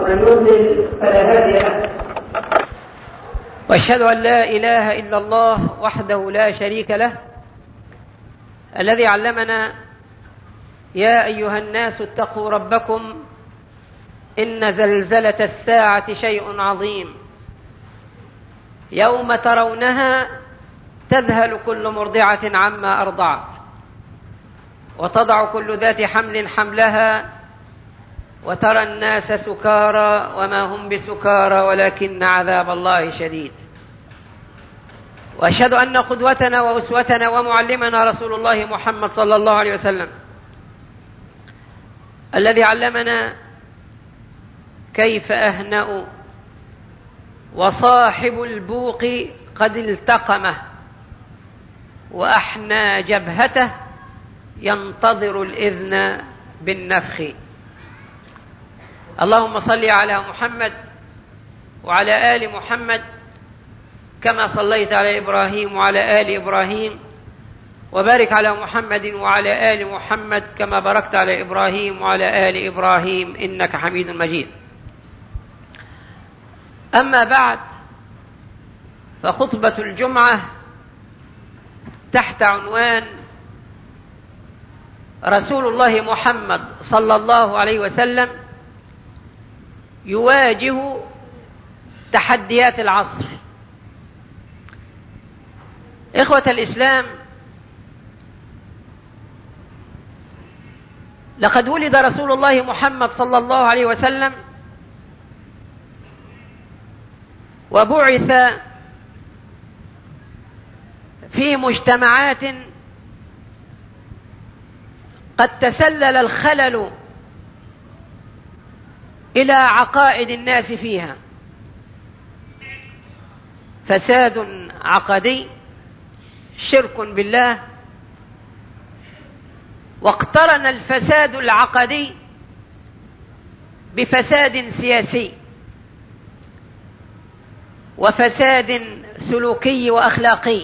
ومن يضلل فلا هادي له. واشهد أن لا إله إلا الله وحده لا شريك له الذي علمنا يا أيها الناس اتقوا ربكم إن زلزلة الساعة شيء عظيم يوم ترونها تذهل كل مرضعة عما أرضعت وتضع كل ذات حمل حملها وترى الناس سكارى وما هم بسكارى ولكن عذاب الله شديد. وأشهد أن قدوتنا وأسوتنا ومعلمنا رسول الله محمد صلى الله عليه وسلم الذي علمنا كيف أهنأ وصاحب البوق قد التقمه وأحنى جبهته ينتظر الإذن بالنفخ. اللهم صل على محمد وعلى آل محمد كما صليت على إبراهيم وعلى آل إبراهيم وبارك على محمد وعلى آل محمد كما باركت على إبراهيم وعلى آل إبراهيم إنك حميد مجيد. أما بعد، فخطبة الجمعة تحت عنوان رسول الله محمد صلى الله عليه وسلم يواجه تحديات العصر. إخوة الإسلام، لقد ولد رسول الله محمد صلى الله عليه وسلم وبعث في مجتمعات قد تسلل الخلل إلى عقائد الناس فيها، فساد عقدي، شرك بالله، واقترن الفساد العقدي بفساد سياسي وفساد سلوكي وأخلاقي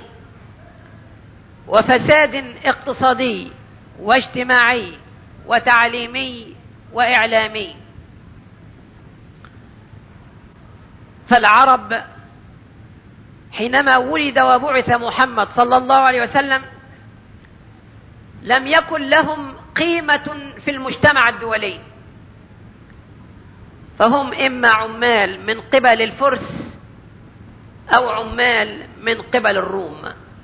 وفساد اقتصادي واجتماعي وتعليمي وإعلامي. فالعرب حينما ولد وبعث محمد صلى الله عليه وسلم لم يكن لهم قيمة في المجتمع الدولي، فهم إما عمال من قبل الفرس أو عمال من قبل الروم.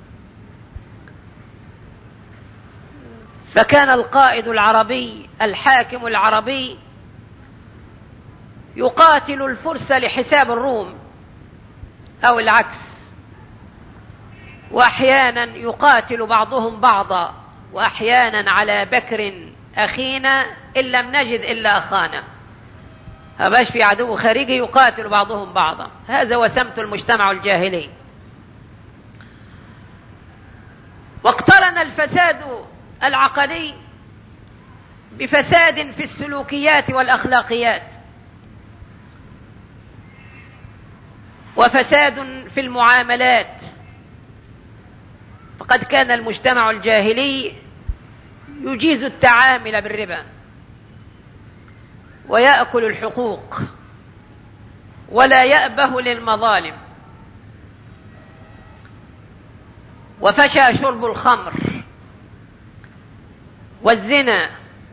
فكان القائد العربي الحاكم العربي يقاتل الفرس لحساب الروم أو العكس، وأحيانا يقاتل بعضهم بعضا، وأحيانا على بكر أخينا إن لم نجد إلا أخانا، فباش في عدو خارجي يقاتل بعضهم بعضا. هذا وسمت المجتمع الجاهلي. واقترن الفساد العقدي بفساد في السلوكيات والأخلاقيات وفساد في المعاملات، فقد كان المجتمع الجاهلي يجيز التعامل بالربا ويأكل الحقوق ولا يأبه للمظالم، وفشى شرب الخمر والزنا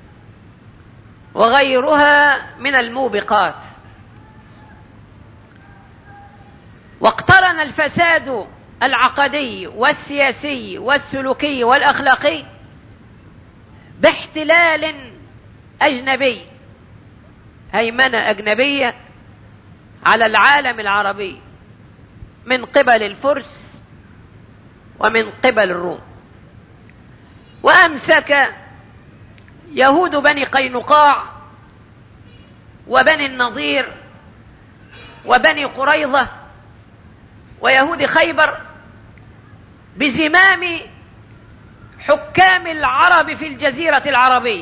وغيرها من الموبقات. واقترن الفساد العقدي والسياسي والسلوكي والأخلاقي باحتلال أجنبي، هيمنة أجنبية على العالم العربي من قبل الفرس ومن قبل الروم. وأمسك يهود بني قينقاع وبني النضير وبني قريظة ويهود خيبر بزمام حكام العرب في الجزيرة العربية،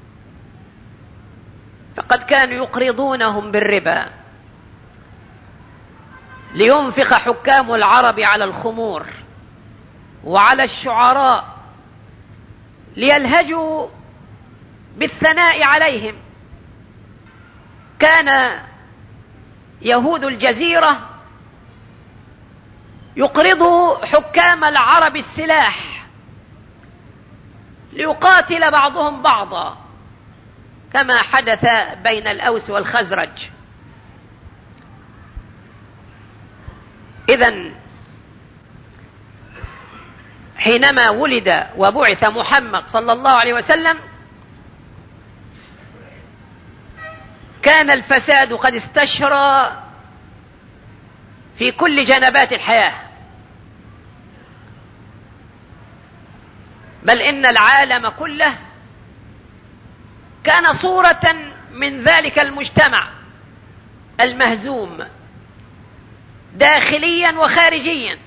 فقد كانوا يقرضونهم بالربا لينفق حكام العرب على الخمور وعلى الشعراء ليلهجوا بالثناء عليهم. كان يهود الجزيرة يقرضوا حكام العرب السلاح ليقاتل بعضهم بعضا كما حدث بين الأوس والخزرج. إذن حينما ولد وبعث محمد صلى الله عليه وسلم كان الفساد قد استشرى في كل جنبات الحياة، بل إن العالم كله كان صورة من ذلك المجتمع المهزوم داخليا وخارجيا،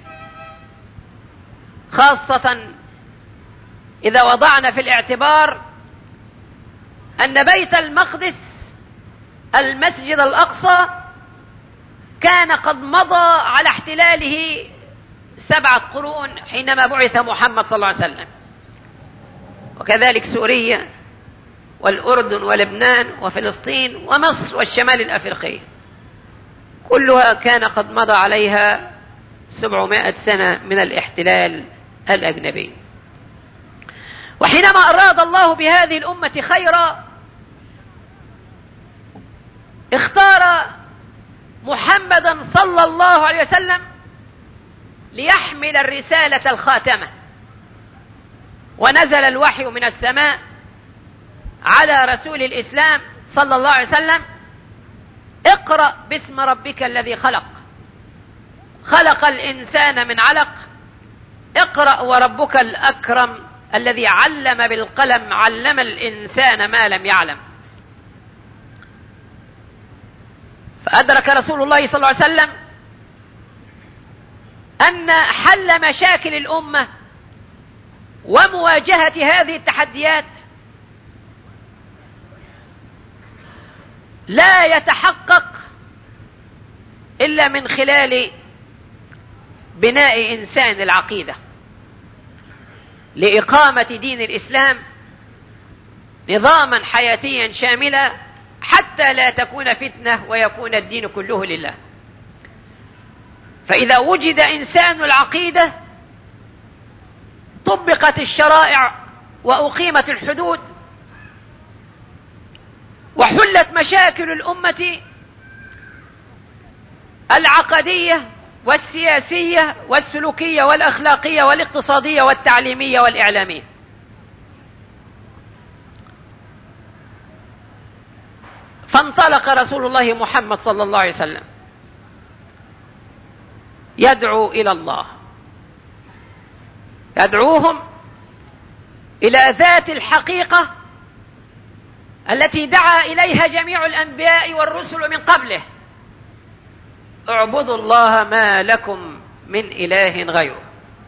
خاصة إذا وضعنا في الاعتبار أن بيت المقدس المسجد الأقصى كان قد مضى على احتلاله 7 قرون حينما بعث محمد صلى الله عليه وسلم، وكذلك سوريا والأردن ولبنان وفلسطين ومصر والشمال الأفريقي كلها كان قد مضى عليها 700 سنة من الاحتلال الأجنبي. وحينما أراد الله بهذه الأمة خيرا اختار محمدا صلى الله عليه وسلم ليحمل الرسالة الخاتمة، ونزل الوحي من السماء على رسول الإسلام صلى الله عليه وسلم: اقرأ باسم ربك الذي خلق، خلق الإنسان من علق، اقرأ وربك الأكرم الذي علم بالقلم علم الإنسان ما لم يعلم. فأدرك رسول الله صلى الله عليه وسلم أن حل مشاكل الأمة ومواجهة هذه التحديات لا يتحقق إلا من خلال بناء إنسان العقيدة لإقامة دين الإسلام نظاما حياتيا شاملا حتى لا تكون فتنة ويكون الدين كله لله. فإذا وجد إنسان العقيدة طبقت الشرائع وأقيمت الحدود وحلت مشاكل الأمة العقدية والسياسية والسلوكية والأخلاقية والاقتصادية والتعليمية والإعلامية. فانطلق رسول الله محمد صلى الله عليه وسلم يدعو إلى الله، يدعوهم إلى ذات الحقيقة التي دعا إليها جميع الأنبياء والرسل من قبله: اعبدوا الله ما لكم من إله غيره.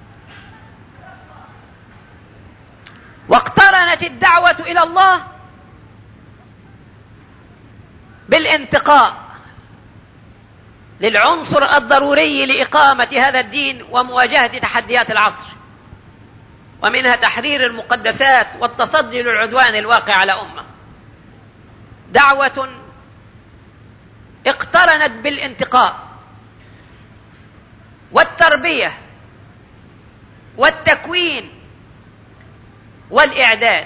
واقترنت الدعوة إلى الله بالانتقاء للعنصر الضروري لإقامة هذا الدين ومواجهة تحديات العصر، ومنها تحرير المقدسات والتصدي للعدوان الواقع على أمة. دعوة اقترنت بالانتقاء والتربية والتكوين والإعداد.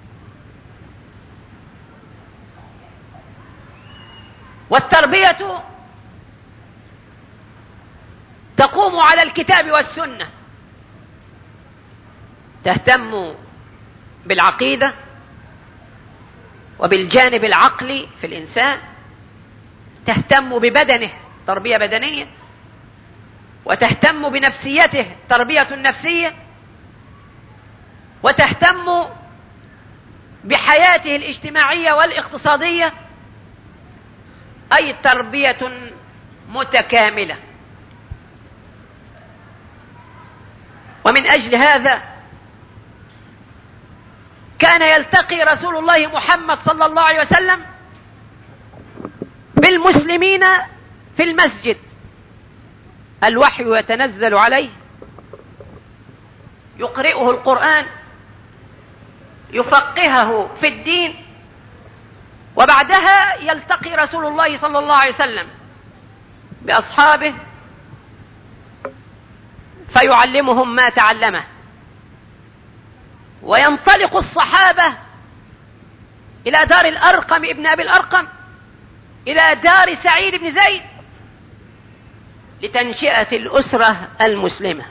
والتربية تقوم على الكتاب والسنة، تهتم بالعقيدة وبالجانب العقلي في الإنسان، تهتم ببدنه تربية بدنية، وتهتم بنفسيته تربية نفسية، وتهتم بحياته الاجتماعية والاقتصادية، أي تربية متكاملة. ومن أجل هذا كان يلتقي رسول الله محمد صلى الله عليه وسلم بالمسلمين في المسجد، الوحي يتنزل عليه، يقرئه القرآن، يفقهه في الدين، وبعدها يلتقي رسول الله صلى الله عليه وسلم بأصحابه فيعلمهم ما تعلمه، وينطلق الصحابة إلى دار الأرقم ابن أبي الأرقم، إلى دار سعيد بن زيد، لتنشئة الأسرة المسلمة.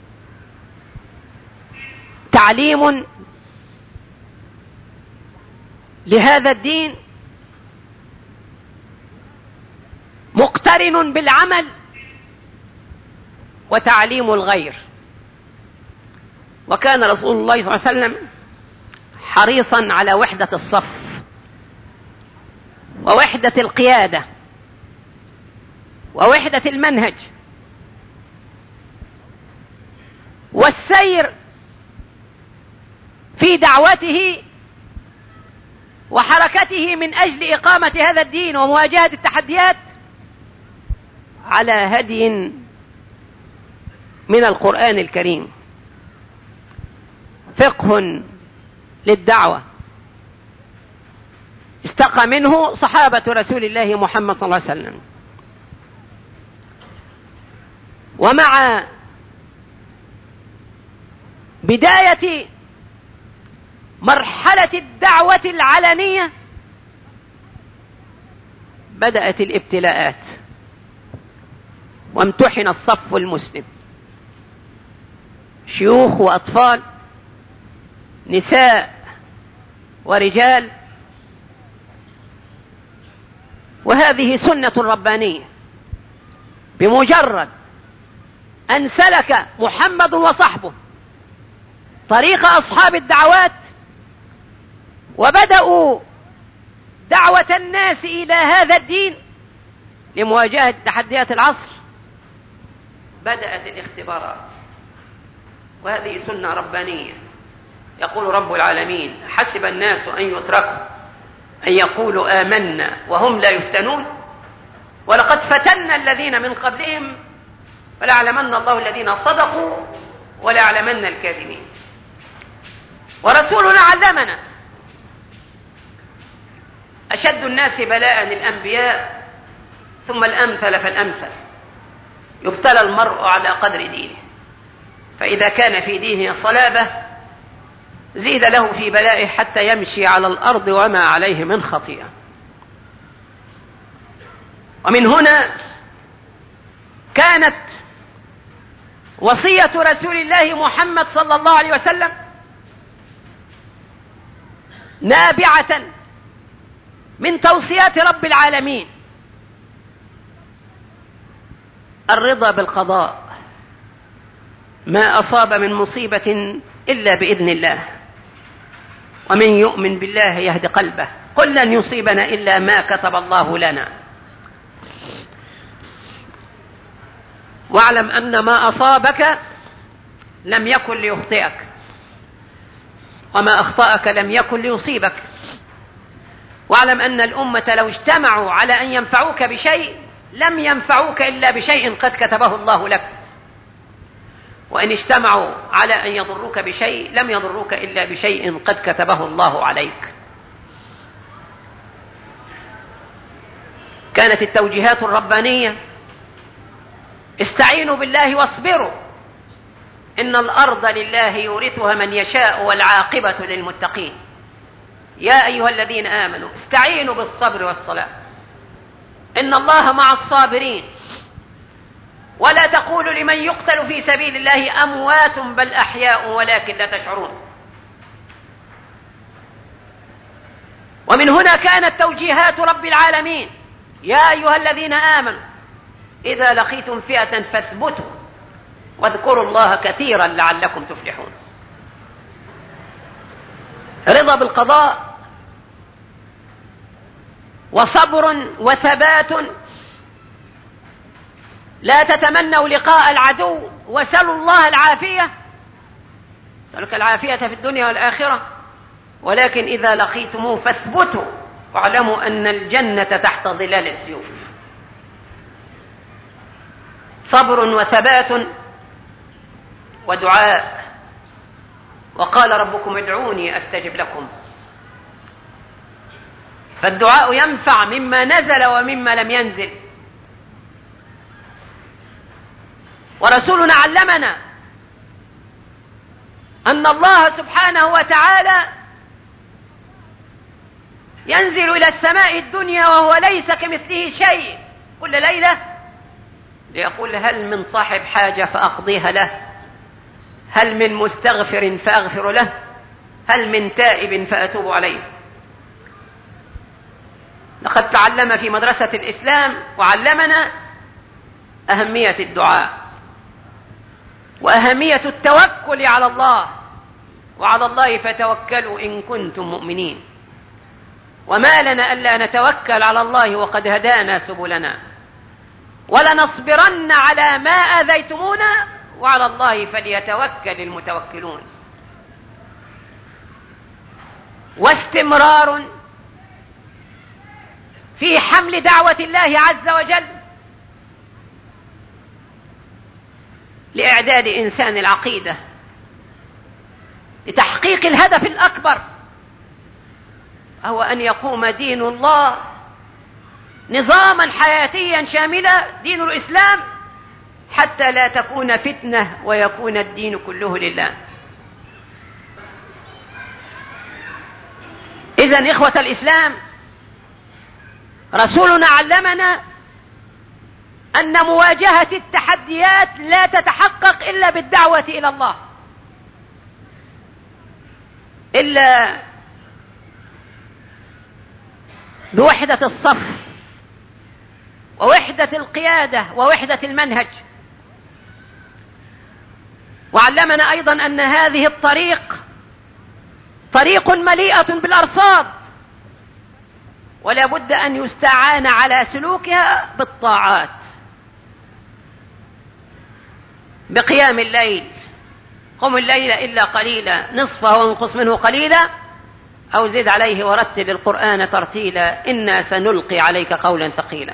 تعليم لهذا الدين مقترن بالعمل وتعليم الغير. وكان رسول الله صلى الله عليه وسلم حريصا على وحدة الصف ووحدة القيادة ووحدة المنهج والسير في دعوته وحركته من أجل إقامة هذا الدين ومواجهة التحديات على هدي من القرآن الكريم، فقه للدعوة استقى منه صحابة رسول الله محمد صلى الله عليه وسلم. ومع بداية مرحلة الدعوة العلنية بدأت الابتلاءات، وامتحن الصف المسلم، شيوخ وأطفال، نساء ورجال. وهذه سنة ربانية. بمجرد أن سلك محمد وصحبه طريق أصحاب الدعوات وبدأوا دعوة الناس إلى هذا الدين لمواجهة تحديات العصر، بدأت الاختبارات. وهذه سنة ربانية. يقول رب العالمين: حسب الناس أن يتركوا أن يقولوا آمنا وهم لا يفتنون ولقد فتنا الذين من قبلهم فليعلمن الله الذين صدقوا وليعلمن الكاذبين. ورسولنا علمنا: أشد الناس بلاء الأنبياء ثم الأمثل فالأمثل، يبتلى المرء على قدر دينه، فإذا كان في دينه صلابة زيد له في بلائه حتى يمشي على الأرض وما عليه من خطيئة. ومن هنا كانت وصية رسول الله محمد صلى الله عليه وسلم نابعة من توصيات رب العالمين: الرضا بالقضاء، ما أصاب من مصيبة إلا بإذن الله، ومن يؤمن بالله يهد قلبه، قل لن يصيبنا إلا ما كتب الله لنا، واعلم أن ما أصابك لم يكن ليخطئك وما أخطأك لم يكن ليصيبك، واعلم أن الأمة لو اجتمعوا على أن ينفعوك بشيء لم ينفعوك إلا بشيء قد كتبه الله لك، وإن اجتمعوا على أن يضروك بشيء لم يضروك إلا بشيء قد كتبه الله عليك. كانت التوجيهات الربانية: استعينوا بالله واصبروا إن الأرض لله يورثها من يشاء والعاقبة للمتقين. يا أيها الذين آمنوا استعينوا بالصبر والصلاة إن الله مع الصابرين ولا تقولوا لمن يقتل في سبيل الله أموات بل أحياء ولكن لا تشعرون. ومن هنا كانت توجيهات رب العالمين: يا أيها الذين آمنوا إذا لقيتم فئة فاثبتوا واذكروا الله كثيرا لعلكم تفلحون. رضا بالقضاء وصبر وثبات. لا تتمنوا لقاء العدو وسلوا الله العافية، سألك العافية في الدنيا والآخرة، ولكن إذا لقيتموه فاثبتوا واعلموا أن الجنة تحت ظلال السيوف. صبر وثبات ودعاء. وقال ربكم ادعوني أستجب لكم. فالدعاء ينفع مما نزل ومما لم ينزل. ورسولنا علمنا أن الله سبحانه وتعالى ينزل إلى السماء الدنيا وهو ليس كمثله شيء كل ليلة ليقول هل من صاحب حاجة فأقضيها له، هل من مستغفر فأغفر له، هل من تائب فأتوب عليه. لقد تعلم في مدرسة الإسلام وعلمنا أهمية الدعاء وأهمية التوكل على الله، وعلى الله فتوكلوا إن كنتم مؤمنين. وما لنا ألا نتوكل على الله وقد هدانا سبلنا، ولنصبرن على ما آذيتمونا وعلى الله فليتوكل المتوكلون. واستمرار في حمل دعوة الله عز وجل لإعداد إنسان العقيدة لتحقيق الهدف الأكبر، هو أن يقوم دين الله نظاما حياتيا شاملا، دين الإسلام، حتى لا تكون فتنة ويكون الدين كله لله. إذن إخوة الإسلام، رسولنا علمنا أن مواجهة التحديات لا تتحقق إلا بالدعوة إلى الله، إلا بوحدة الصف ووحدة القيادة ووحدة المنهج. وعلمنا أيضا أن هذه الطريق طريق مليئة بالأرصاد، ولا بد أن يستعان على سلوكها بالطاعات، بقيام الليل، قم الليل إلا قليلا نصفه وانقص منه قليلا أو زد عليه ورتل القرآن ترتيلا إنا سنلقي عليك قولا ثقيلا.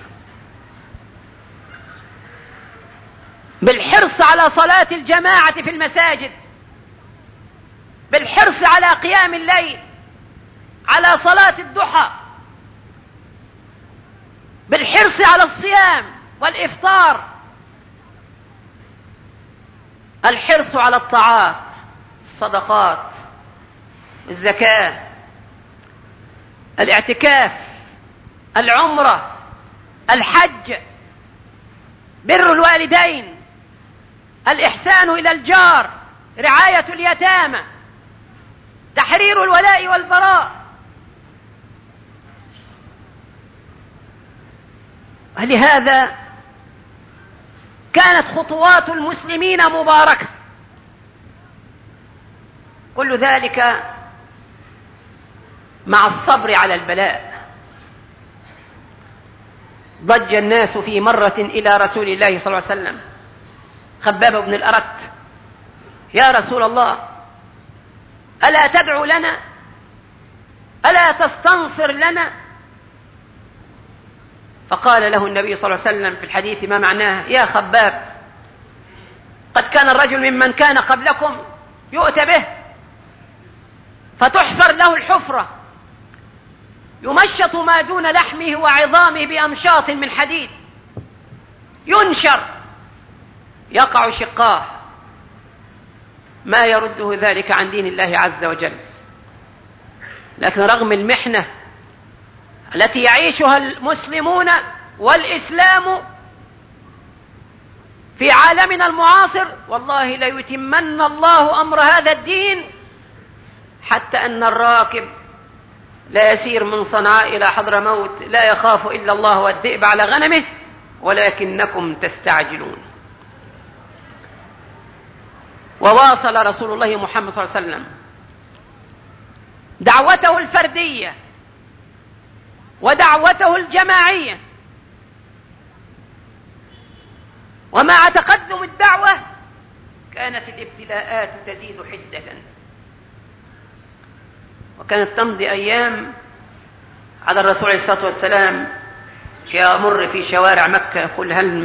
بالحرص على صلاة الجماعة في المساجد، بالحرص على قيام الليل، على صلاة الضحى، بالحرص على الصيام والإفطار، الحرص على الطاعات، الصدقات، الزكاة، الاعتكاف، العمرة، الحج، بر الوالدين، الإحسان إلى الجار، رعاية اليتامى، تحرير الولاء والبراء. ولهذا كانت خطوات المسلمين مباركة، كل ذلك مع الصبر على البلاء. ضج الناس في مرة إلى رسول الله صلى الله عليه وسلم، خباب بن الأرت: يا رسول الله، ألا تدعو لنا؟ ألا تستنصر لنا؟ فقال له النبي صلى الله عليه وسلم في الحديث ما معناه: يا خباب، قد كان الرجل ممن كان قبلكم يؤتى به فتحفر له الحفرة، يمشط ما دون لحمه وعظامه بأمشاط من حديد، ينشر يقع شقاه، ما يرده ذلك عن دين الله عز وجل. لكن رغم المحنة التي يعيشها المسلمون والإسلام في عالمنا المعاصر، والله ليتمن الله أمر هذا الدين حتى أن الراكب لا يسير من صنعاء إلى حضرموت لا يخاف إلا الله والذئب على غنمه ولكنكم تستعجلون. وواصل رسول الله محمد صلى الله عليه وسلم دعوته الفردية ودعوته الجماعية، ومع تقدم الدعوة كانت الابتلاءات تزيد حدة، وكانت تمضي أيام على الرسول عليه الصلاة والسلام يمر في شوارع مكة يقول: هل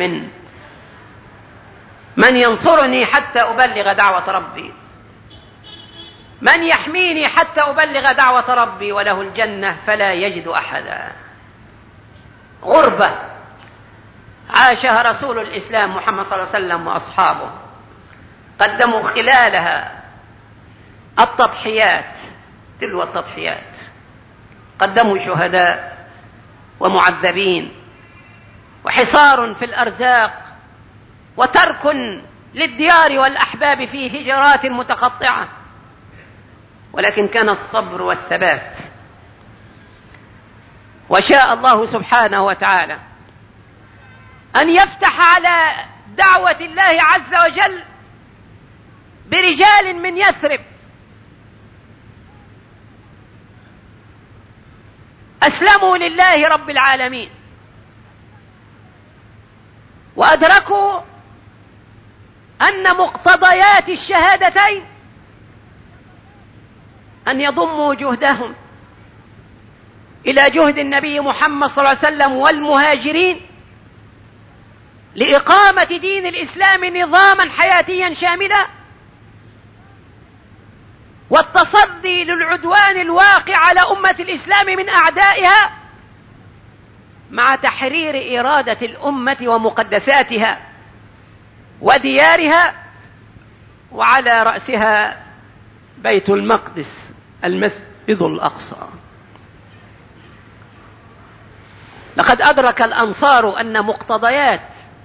من ينصرني حتى أبلغ دعوة ربي؟ من يحميني حتى أبلغ دعوة ربي؟ وله الجنة فلا يجد أحدا. غربة عاشها رسول الإسلام محمد صلى الله عليه وسلم وأصحابه، قدموا خلالها التضحيات تلو التضحيات، قدموا شهداء ومعذبين وحصار في الأرزاق وترك للديار والأحباب في هجرات متقطعة، ولكن كان الصبر والثبات. وشاء الله سبحانه وتعالى أن يفتح على دعوة الله عز وجل برجال من يثرب أسلموا لله رب العالمين، وأدركوا أن مقتضيات الشهادتين أن يضموا جهدهم إلى جهد النبي محمد صلى الله عليه وسلم والمهاجرين لإقامة دين الإسلام نظاما حياتيا شاملا، والتصدي للعدوان الواقع على أمة الإسلام من أعدائها، مع تحرير إرادة الأمة ومقدساتها وديارها، وعلى رأسها بيت المقدس المسجد الأقصى. لقد أدرك الأنصار أن مقتضيات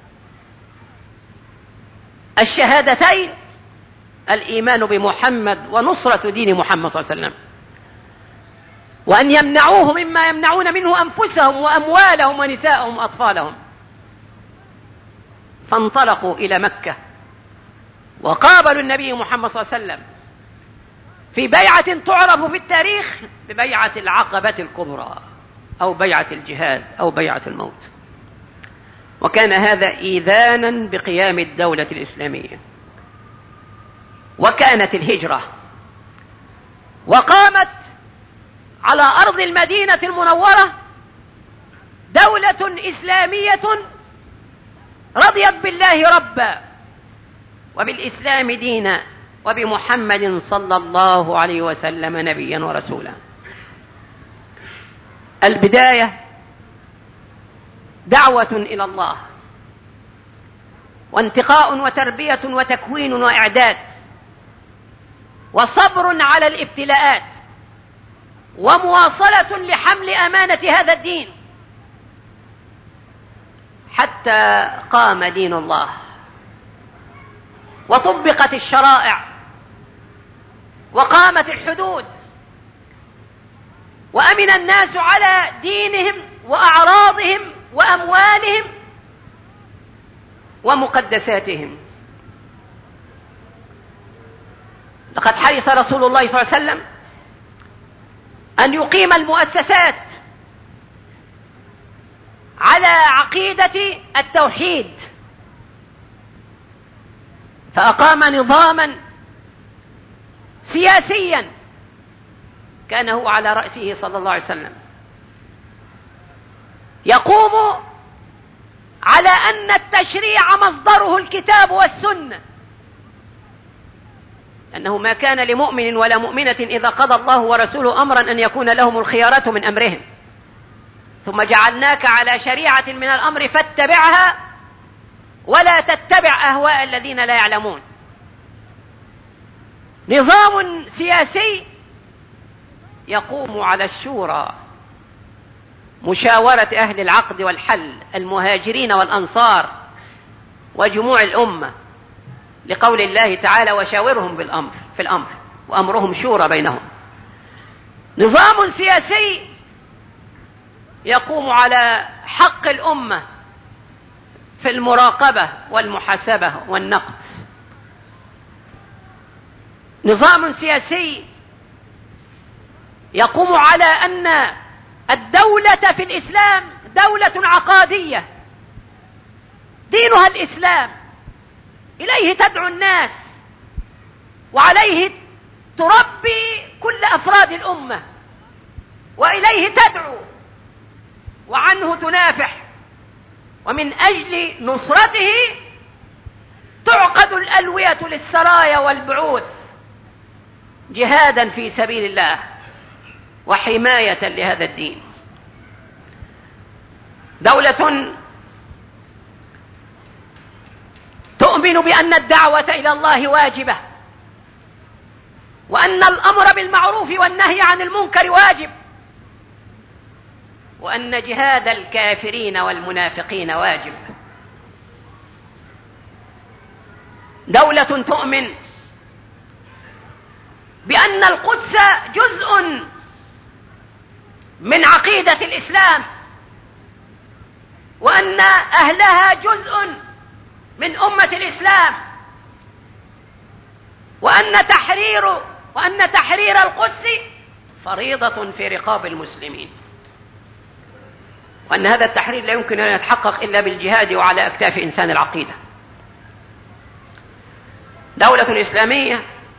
الشهادتين الإيمان بمحمد ونصرة دين محمد صلى الله عليه وسلم، وأن يمنعوه مما يمنعون منه أنفسهم وأموالهم ونساءهم وأطفالهم. فانطلقوا إلى مكة وقابلوا النبي محمد صلى الله عليه وسلم في بيعة تعرف في التاريخ ببيعة العقبة الكبرى أو بيعة الجهاد أو بيعة الموت، وكان هذا إيذانا بقيام الدولة الإسلامية. وكانت الهجرة وقامت على أرض المدينة المنورة دولة إسلامية رضيت بالله ربا وبالإسلام دينا وبمحمد صلى الله عليه وسلم نبيا ورسولا. البداية دعوة إلى الله، وانتقاء وتربية وتكوين وإعداد، وصبر على الابتلاءات، ومواصلة لحمل أمانة هذا الدين حتى قام دين الله وطبقت الشرائع وقامت الحدود وأمن الناس على دينهم وأعراضهم وأموالهم ومقدساتهم. لقد حرص رسول الله صلى الله عليه وسلم أن يقيم المؤسسات على عقيدة التوحيد، فأقام نظاما سياسيا كان هو على رأسه صلى الله عليه وسلم يقوم على أن التشريع مصدره الكتاب والسنة، أنه ما كان لمؤمن ولا مؤمنة إذا قضى الله ورسوله أمرا أن يكون لهم الخيارة من أمرهم، ثم جعلناك على شريعة من الأمر فاتبعها ولا تتبع أهواء الذين لا يعلمون. نظام سياسي يقوم على الشورى، مشاورة أهل العقد والحل، المهاجرين والأنصار وجموع الأمة، لقول الله تعالى وشاورهم في الأمر وأمرهم شورى بينهم. نظام سياسي يقوم على حق الأمة في المراقبة والمحاسبة والنقد. نظام سياسي يقوم على أن الدولة في الإسلام دولة عقادية دينها الإسلام، إليه تدعو الناس وعليه تربي كل أفراد الأمة، وإليه تدعو وعنه تنافح، ومن أجل نصرته تعقد الألوية للسرايا والبعوث جهادا في سبيل الله وحماية لهذا الدين. دولة تؤمن بأن الدعوة إلى الله واجبة، وأن الأمر بالمعروف والنهي عن المنكر واجب، وأن جهاد الكافرين والمنافقين واجب. دولة تؤمن بأن القدس جزء من عقيدة الإسلام، وأن أهلها جزء من أمة الإسلام، وأن تحرير القدس فريضة في رقاب المسلمين، وأن هذا التحرير لا يمكن أن يتحقق إلا بالجهاد وعلى أكتاف إنسان العقيدة. دولة إسلامية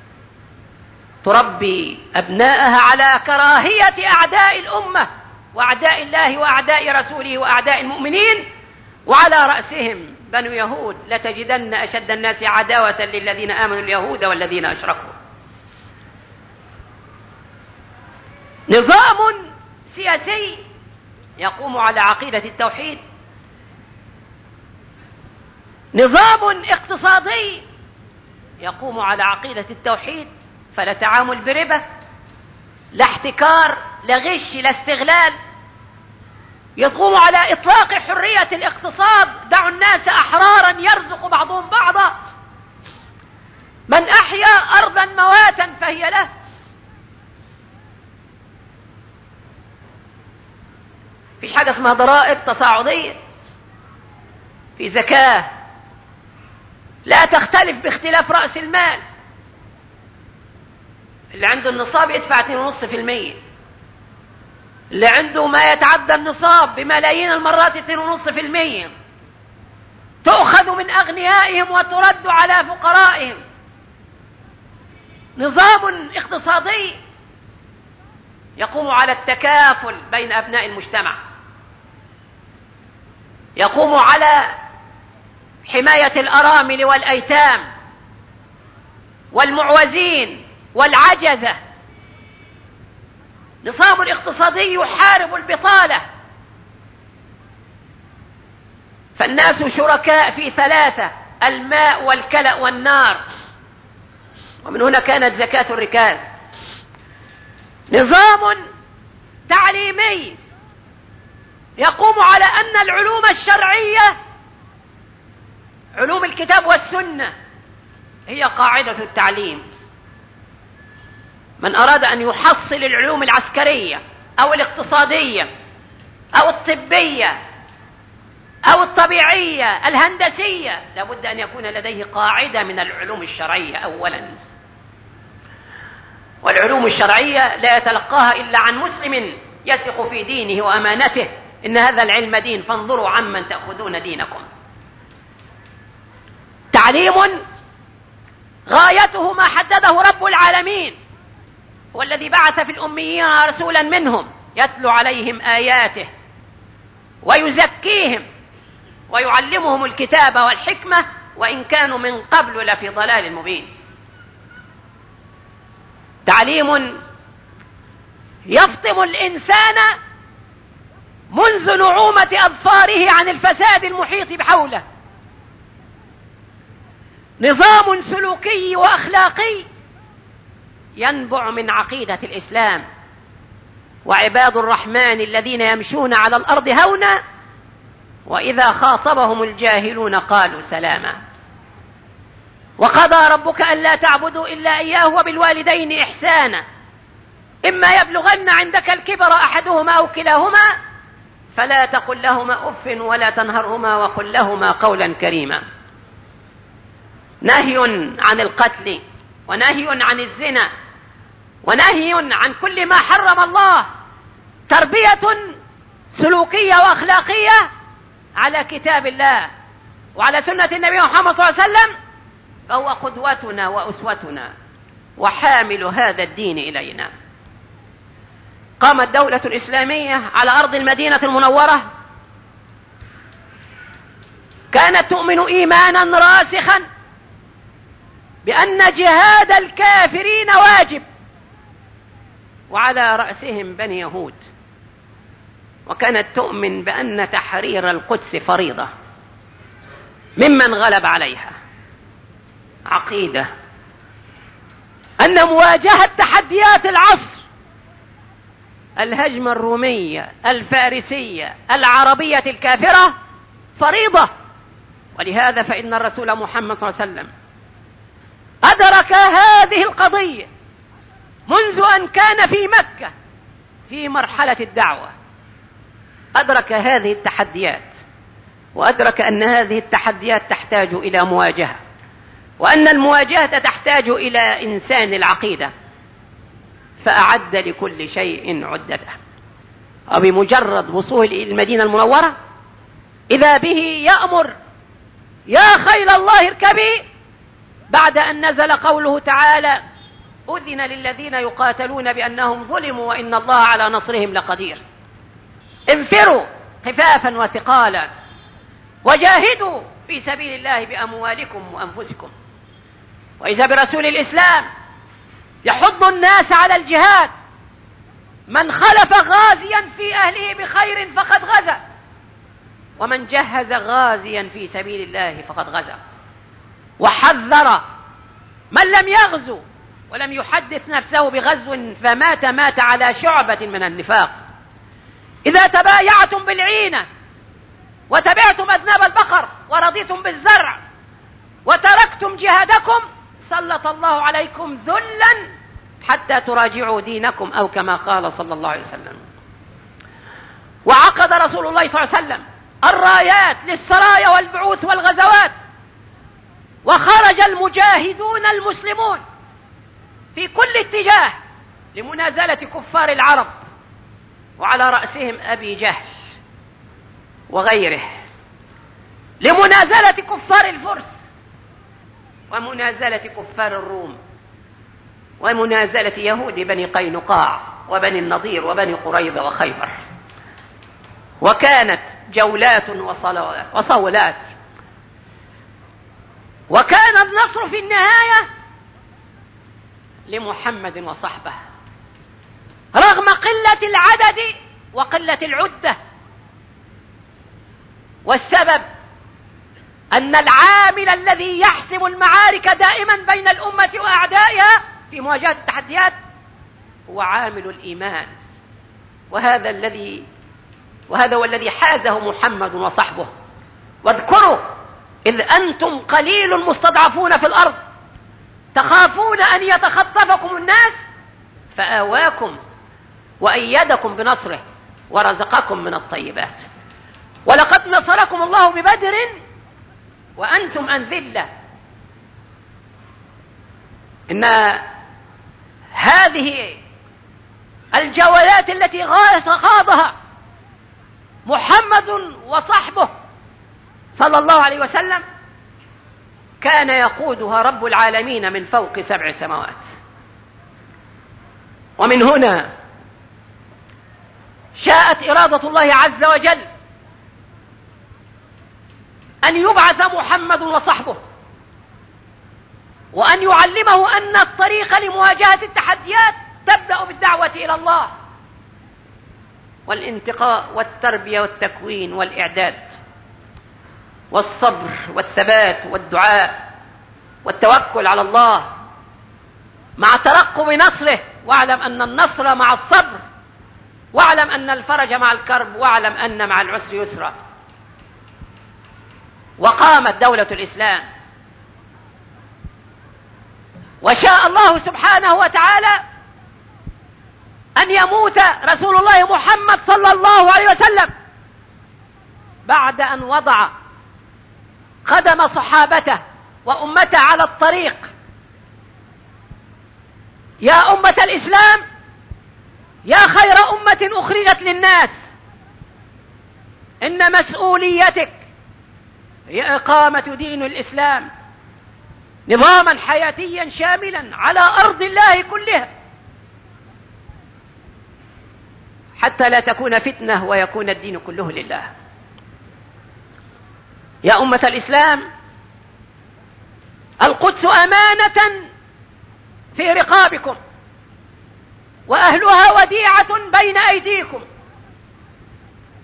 تربي أبناءها على كراهية أعداء الأمة وأعداء الله وأعداء رسوله وأعداء المؤمنين، وعلى رأسهم بنو يهود. لتجدن أشد الناس عداوة للذين آمنوا اليهود والذين أشركوا. نظام سياسي يقوم على عقيدة التوحيد، نظام اقتصادي يقوم على عقيدة التوحيد، فلا تعامل بربا، لا احتكار، لا غش، لا استغلال، يقوم على إطلاق حرية الاقتصاد. دعوا الناس أحرارا يرزق بعضهم بعضا، من أحيا أرضا مواتا فهي له. فيش حاجة اسمها ضرائب تصاعدية، في زكاة لا تختلف باختلاف رأس المال. اللي عنده النصاب يدفع 2.5%، اللي عنده ما يتعدى النصاب بملايين المرات 2.5%، تؤخذ من أغنيائهم وترد على فقرائهم. نظام اقتصادي يقوم على التكافل بين أبناء المجتمع، يقوم على حماية الأرامل والأيتام والمعوزين والعجزة. نظام اقتصادي يحارب البطالة، فالناس شركاء في ثلاثة: الماء والكلأ والنار، ومن هنا كانت زكاة الركاز. نظام تعليمي يقوم على أن العلوم الشرعية، علوم الكتاب والسنة، هي قاعدة التعليم. من أراد أن يحصل العلوم العسكرية أو الاقتصادية أو الطبية أو الطبيعية الهندسية، لابد أن يكون لديه قاعدة من العلوم الشرعية أولا. والعلوم الشرعية لا يتلقاها إلا عن مسلم يثق في دينه وأمانته. إن هذا العلم دين فانظروا عمن تأخذون دينكم. تعليم غايته ما حدده رب العالمين، هو الذي بعث في الأميين رسولا منهم يتلو عليهم آياته ويزكيهم ويعلمهم الكتاب والحكمة، وإن كانوا من قبل لفي ضلال مبين. تعليم يفطم الإنسان منذ نعومة أظفاره عن الفساد المحيط بحوله. نظام سلوكي وأخلاقي ينبع من عقيدة الإسلام: وعباد الرحمن الذين يمشون على الأرض هونا وإذا خاطبهم الجاهلون قالوا سلاما. وقضى ربك ألا تعبدوا إلا إياه وبالوالدين إحسانا، إما يبلغن عندك الكبر أحدهما أو كلاهما فلا تقل لهما أف ولا تنهرهما وقل لهما قولا كريما. نهي عن القتل، ونهي عن الزنا، ونهي عن كل ما حرم الله. تربية سلوكية وأخلاقية على كتاب الله وعلى سنة النبي محمد صلى الله عليه وسلم، فهو قدوتنا وأسوتنا وحامل هذا الدين إلينا. قامت دولة إسلامية على أرض المدينة المنورة، كانت تؤمن إيمانا راسخا بأن جهاد الكافرين واجب، وعلى رأسهم بني يهود. وكانت تؤمن بأن تحرير القدس فريضة ممن غلب عليها. عقيدة أن مواجهة تحديات العصر، الهجمة الرومية الفارسية العربية الكافرة، فريضة. ولهذا فإن الرسول محمد صلى الله عليه وسلم أدرك هذه القضية منذ أن كان في مكة في مرحلة الدعوة، أدرك هذه التحديات، وأدرك أن هذه التحديات تحتاج إلى مواجهة، وأن المواجهة تحتاج إلى إنسان العقيدة، فأعد لكل شيء عدته. وبمجرد وصول المدينة المنورة إذا به يأمر: يا خيل الله اركبي، بعد أن نزل قوله تعالى: أذن للذين يقاتلون بأنهم ظلموا وإن الله على نصرهم لقدير. انفروا خفافا وثقالا وجاهدوا في سبيل الله بأموالكم وأنفسكم. وإذا برسول الإسلام يحض الناس على الجهاد: من خلف غازيا في أهله بخير فقد غزا، ومن جهز غازيا في سبيل الله فقد غزا. وحذر من لم يغزو ولم يحدث نفسه بغزو فمات على شعبة من النفاق: إذا تبايعتم بالعينة وتبعتم أذناب البقر ورضيتم بالزرع وتركتم جهادكم سلط الله عليكم ذلا حتى تراجعوا دينكم، أو كما قال صلى الله عليه وسلم. وعقد رسول الله صلى الله عليه وسلم الرايات للسرايا والبعوث والغزوات، وخرج المجاهدون المسلمون في كل اتجاه لمنازلة كفار العرب، وعلى رأسهم أبي جهل وغيره، لمنازلة كفار الفرس ومنازلة كفار الروم ومنازلة يهود بني قينقاع وبني النضير وبني قريظة وخيبر. وكانت جولات وصولات، وكان النصر في النهاية لمحمد وصحبه رغم قلة العدد وقلة العدة. والسبب أن العامل الذي يحسم المعارك دائما بين الأمة وأعدائها في مواجهة التحديات هو عامل الإيمان، وهذا هو الذي حازه محمد وصحبه. واذكروا إذ أنتم قليل مستضعفون في الأرض تخافون أن يتخطفكم الناس فآواكم وأيدكم بنصره ورزقكم من الطيبات. ولقد نصركم الله ببدر وأنتم أذلة. إن هذه الجولات التي خاضها محمد وصحبه صلى الله عليه وسلم كان يقودها رب العالمين من فوق 7 سماوات. ومن هنا شاءت إرادة الله عز وجل أن يبعث محمد وصحبه، وأن يعلمه أن الطريق لمواجهة التحديات تبدأ بالدعوة إلى الله والانتقاء والتربية والتكوين والإعداد والصبر والثبات والدعاء والتوكل على الله مع ترقب نصره. واعلم أن النصر مع الصبر، واعلم أن الفرج مع الكرب، واعلم أن مع العسر يسرا. وقامت دولة الإسلام، وشاء الله سبحانه وتعالى أن يموت رسول الله محمد صلى الله عليه وسلم بعد أن وضع قدم صحابته وأمته على الطريق. يا أمة الإسلام، يا خير أمة أخرجت للناس، إن مسؤوليتك هي إقامة دين الإسلام نظاما حياتيا شاملا على أرض الله كلها، حتى لا تكون فتنة ويكون الدين كله لله. يا أمة الإسلام، القدس أمانة في رقابكم، وأهلها وديعة بين أيديكم،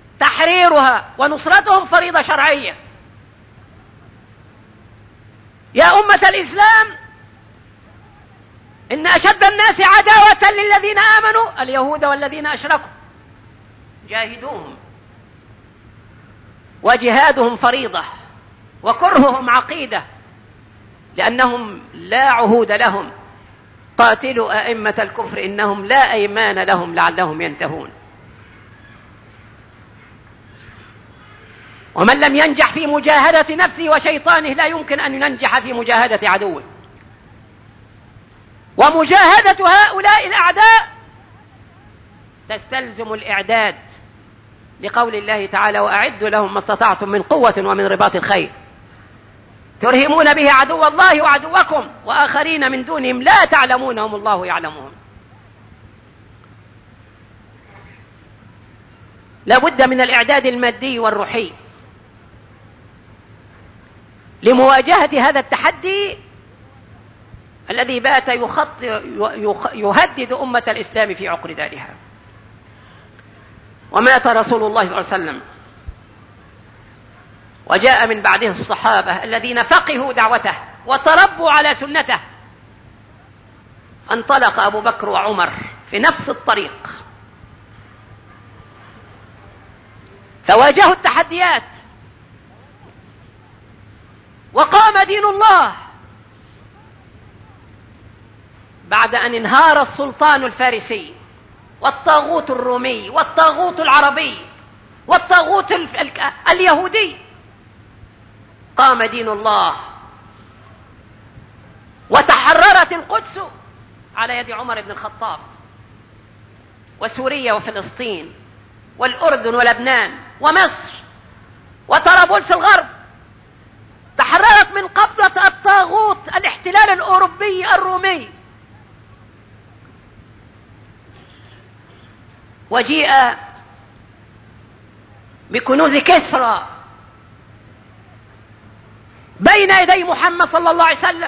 تحريرها ونصرتهم فريضة شرعية. يا أمة الإسلام، إن أشد الناس عداوة للذين آمنوا اليهود والذين أشركوا، جاهدوهم، وجهادهم فريضة وكرههم عقيدة، لأنهم لا عهود لهم. قاتلوا أئمة الكفر إنهم لا أيمان لهم لعلهم ينتهون. ومن لم ينجح في مجاهدة نفسه وشيطانه لا يمكن أن ينجح في مجاهدة عدوه. ومجاهدة هؤلاء الأعداء تستلزم الإعداد، لقول الله تعالى: وأعدوا لهم ما استطعتم من قوة ومن رباط الخيل ترهبون به عدو الله وعدوكم وآخرين من دونهم لا تعلمونهم الله يعلمهم. لا بد من الإعداد المادي والروحي لمواجهة هذا التحدي الذي بات يهدد أمة الإسلام في عقر دارها. ومات رسول الله صلى الله عليه وسلم، وجاء من بعده الصحابة الذين فقهوا دعوته وتربوا على سنته. انطلق أبو بكر وعمر في نفس الطريق، فواجهوا التحديات، وقام دين الله بعد أن انهار السلطان الفارسي والطاغوت الرومي والطاغوت العربي والطاغوت اليهودي. قام دين الله وتحررت القدس على يد عمر بن الخطاب، وسوريا وفلسطين والأردن ولبنان ومصر وطرابلس الغرب تحررت من قبضة الطاغوت الاحتلال الأوروبي الرومي. وجيء بكنوز كسرى بين يدي محمد صلى الله عليه وسلم،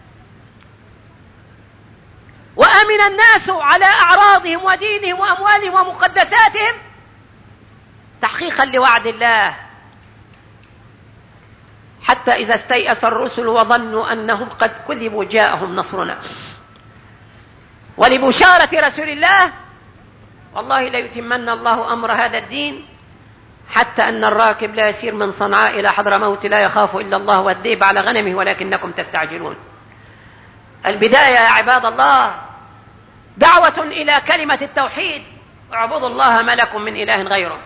وأمن الناس على أعراضهم ودينهم وأموالهم ومقدساتهم تحقيقا لوعد الله، حتى إذا استيأس الرسل وظنوا أنهم قد كذبوا جاءهم نصرنا. ولبشارة رسول الله: والله ليتمن الله أمر هذا الدين حتى أن الراكب لا يسير من صنعاء إلى حضرموت لا يخاف إلا الله والذئب على غنمه ولكنكم تستعجلون. البداية يا عباد الله دعوة إلى كلمة التوحيد: اعبدوا الله ما لكم من إله غيره.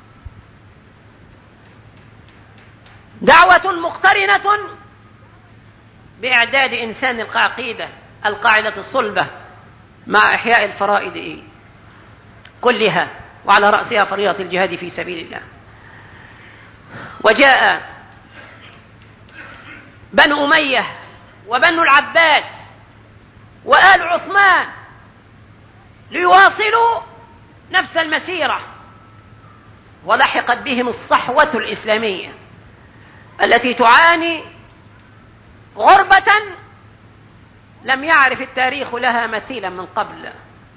دعوة مقترنة بإعداد إنسان القاعدة الصلبة مع إحياء الفرائض كلها، وعلى رأسها فريضة الجهاد في سبيل الله. وجاء بنو أمية وبنو العباس وآل عثمان ليواصلوا نفس المسيرة، ولحقت بهم الصحوة الإسلامية التي تعاني غربة لم يعرف التاريخ لها مثيلا من قبل.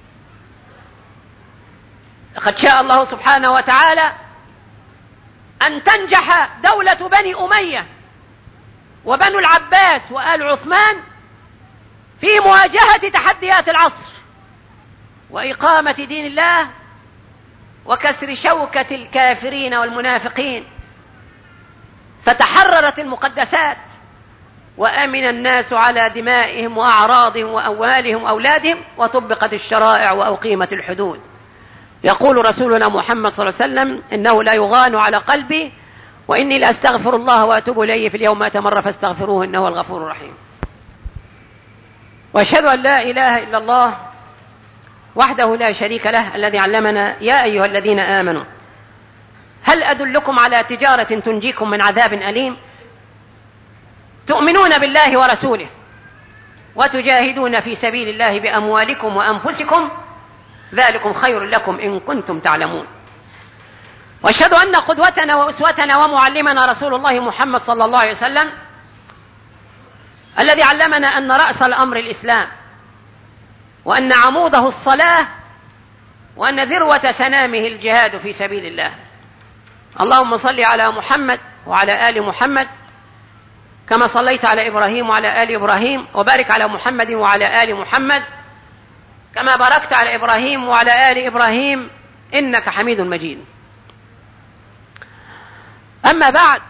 لقد شاء الله سبحانه وتعالى أن تنجح دولة بني أمية وبنو العباس وآل عثمان في مواجهة تحديات العصر وإقامة دين الله وكسر شوكة الكافرين والمنافقين، فتحررت المقدسات وأمن الناس على دمائهم وأعراضهم وأموالهم وأولادهم، وطبقت الشرائع وأقيمت الحدود. يقول رسولنا محمد صلى الله عليه وسلم: إنه لا يغان على قلبي وإني لأستغفر الله وأتوب إليه في اليوم 100 مرة فاستغفروه إنه هو الغفور الرحيم. وأشهد أن لا إله إلا الله وحده لا شريك له الذي علمنا: يا أيها الذين آمنوا هل أدلكم على تجارة تنجيكم من عذاب أليم؟ تؤمنون بالله ورسوله وتجاهدون في سبيل الله بأموالكم وأنفسكم ذلكم خير لكم إن كنتم تعلمون. وأشهد أن قدوتنا وأسوتنا ومعلمنا رسول الله محمد صلى الله عليه وسلم الذي علمنا أن رأس الأمر الإسلام، وأن عموده الصلاة، وأن ذروة سنامه الجهاد في سبيل الله. اللهم صل على محمد وعلى آل محمد كما صليت على إبراهيم وعلى آل إبراهيم، وبارك على محمد وعلى آل محمد كما باركت على إبراهيم وعلى آل إبراهيم إنك حميد مجيد. أما بعد،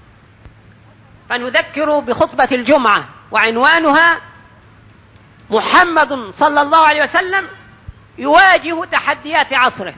فنذكر بخطبة الجمعة، وعنوانها محمد صلى الله عليه وسلم يواجه تحديات عصره.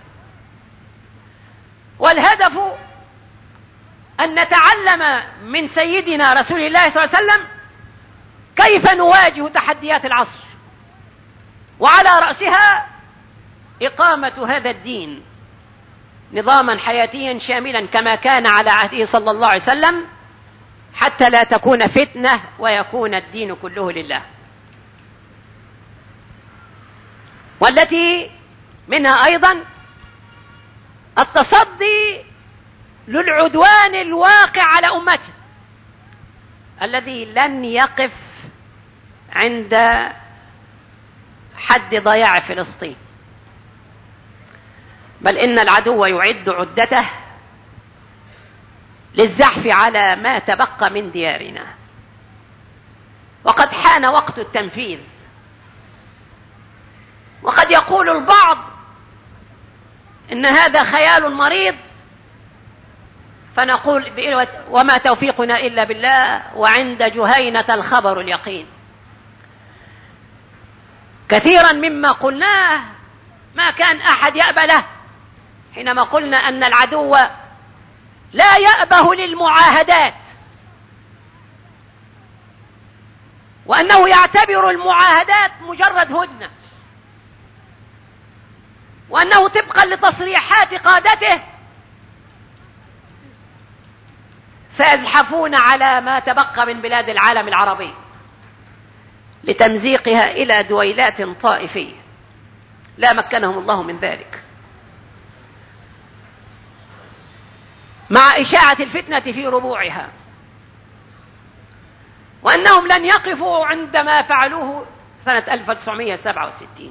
والهدف أن نتعلم من سيدنا رسول الله صلى الله عليه وسلم كيف نواجه تحديات العصر، وعلى رأسها إقامة هذا الدين نظاما حياتيا شاملا كما كان على عهده صلى الله عليه وسلم، حتى لا تكون فتنة ويكون الدين كله لله. والتي منها أيضا التصدي للعدوان الواقع على أمته الذي لن يقف عند حد ضياع فلسطين، بل إن العدو يعد عدته للزحف على ما تبقى من ديارنا، وقد حان وقت التنفيذ. وقد يقول البعض إن هذا خيال مريض، فنقول وما توفيقنا إلا بالله، وعند جهينة الخبر اليقين. كثيرا مما قلناه ما كان أحد يأبى له، حينما قلنا أن العدو لا يأبه للمعاهدات، وأنه يعتبر المعاهدات مجرد هدنة، وأنه طبقا لتصريحات قادته سيزحفون على ما تبقى من بلاد العالم العربي لتمزيقها إلى دويلات طائفية لا مكنهم الله من ذلك، مع إشاعة الفتنة في ربوعها، وأنهم لن يقفوا عندما فعلوه سنة 1967.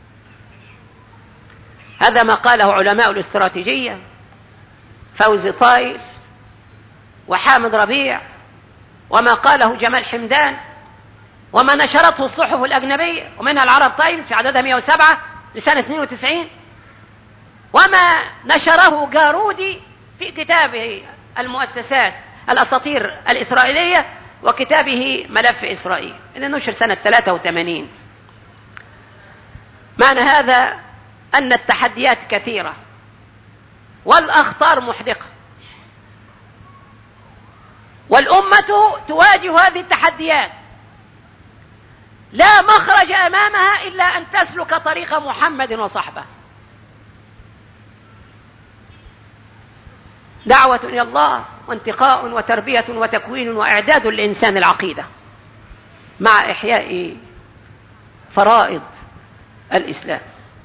هذا ما قاله علماء الاستراتيجية فوزي طايل وحامد ربيع، وما قاله جمال حمدان، وما نشرته الصحف الأجنبية ومنها العرب تايمز في عددها 107 لسنة 92، وما نشره جارودي في كتابه المؤسسات الأساطير الإسرائيلية وكتابه ملف إسرائيل اللي نشر سنة 83. معنى هذا أن التحديات كثيرة والأخطار محدقة، والأمة تواجه هذه التحديات، لا مخرج أمامها إلا أن تسلك طريق محمد وصحبه. دعوة إلى الله، وانتقاء وتربية وتكوين وإعداد للإنسان العقيدة مع إحياء فرائض الإسلام.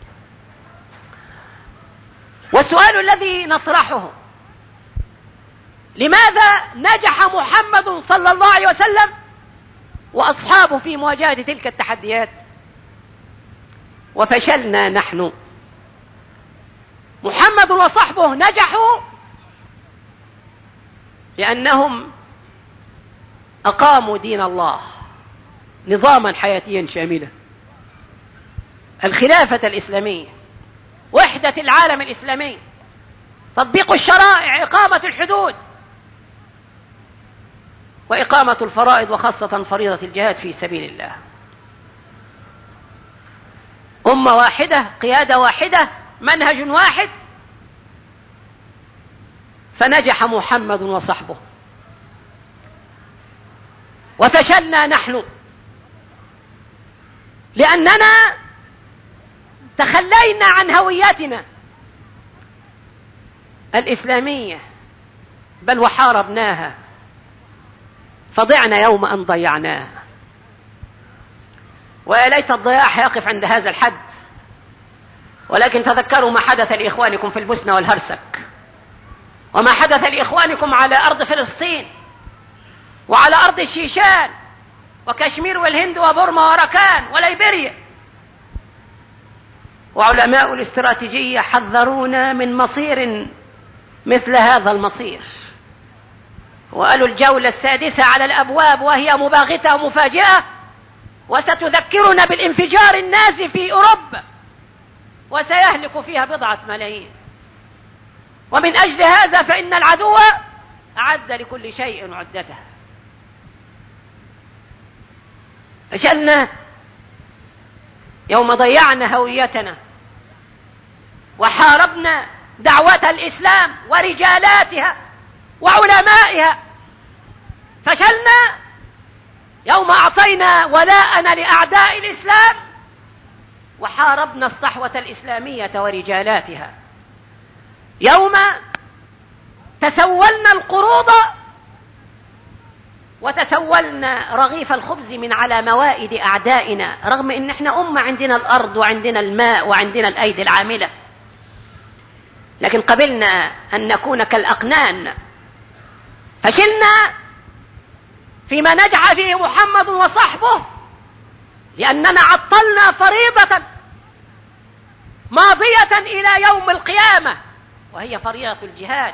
والسؤال الذي نطرحه: لماذا نجح محمد صلى الله عليه وسلم وأصحابه في مواجهة تلك التحديات وفشلنا نحن؟ محمد وصحبه نجحوا لأنهم أقاموا دين الله نظاما حياتيا شاملا، الخلافة الإسلامية، وحدة العالم الإسلامي، تطبيق الشرائع، إقامة الحدود، وإقامة الفرائض، وخاصة فريضة الجهاد في سبيل الله. أمة واحدة، قيادة واحدة، منهج واحد، فنجح محمد وصحبه وفشلنا نحن لأننا تخلينا عن هويتنا الإسلامية، بل وحاربناها فضعنا يوم أن ضيعناها. ويا ليت الضياع يقف عند هذا الحد، ولكن تذكروا ما حدث لإخوانكم في البوسنة والهرسك، وما حدث لإخوانكم على أرض فلسطين وعلى أرض الشيشان وكشمير والهند وبورما وركان وليبيريا. وعلماء الاستراتيجية حذرونا من مصير مثل هذا المصير، وقالوا الجولة السادسة على الأبواب وهي مباغتة ومفاجئة، وستذكرنا بالانفجار النازي في أوروبا، وسيهلك فيها 1 ملايين. ومن أجل هذا فإن العدو أعد لكل شيء عدته. فشلنا يوم ضيعنا هويتنا وحاربنا دعوة الإسلام ورجالاتها وعلمائها. فشلنا يوم أعطينا ولاءنا لأعداء الإسلام وحاربنا الصحوة الإسلامية ورجالاتها. يوم تسولنا القروض وتسولنا رغيف الخبز من على موائد أعدائنا، رغم إن احنا أمة عندنا الأرض وعندنا الماء وعندنا الأيدي العاملة، لكن قبلنا أن نكون كالأقنان. فشلنا فيما نجح فيه محمد وصحبه، لأننا عطلنا فريضة ماضية إلى يوم القيامة، وهي فريضة الجهاد.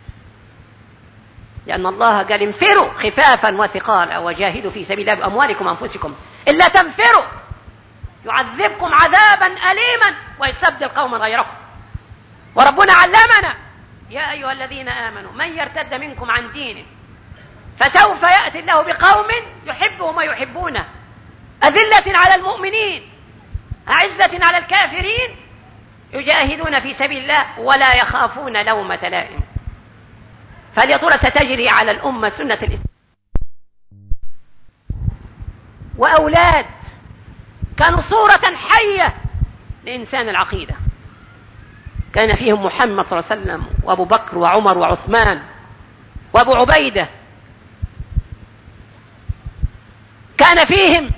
لأن الله قال انفروا خفافا وثقالا وجاهدوا في سبيل الله بأموالكم وأنفسكم، إلا تنفروا يعذبكم عذابا أليما ويستبدل قوما غيركم. وربنا علمنا يا أيها الذين آمنوا من يرتد منكم عن دينه فسوف يأتي الله بقوم يحبهم ويحبونه، أذلة على المؤمنين أعزة على الكافرين يجاهدون في سبيل الله ولا يخافون لومة لائم. فهل ترى ستجري على الأمة سنة الإسلام؟ وأولاد كانوا صورة حية لإنسان العقيدة، كان فيهم محمد صلى الله عليه وسلم وأبو بكر وعمر وعثمان وأبو عبيدة، كان فيهم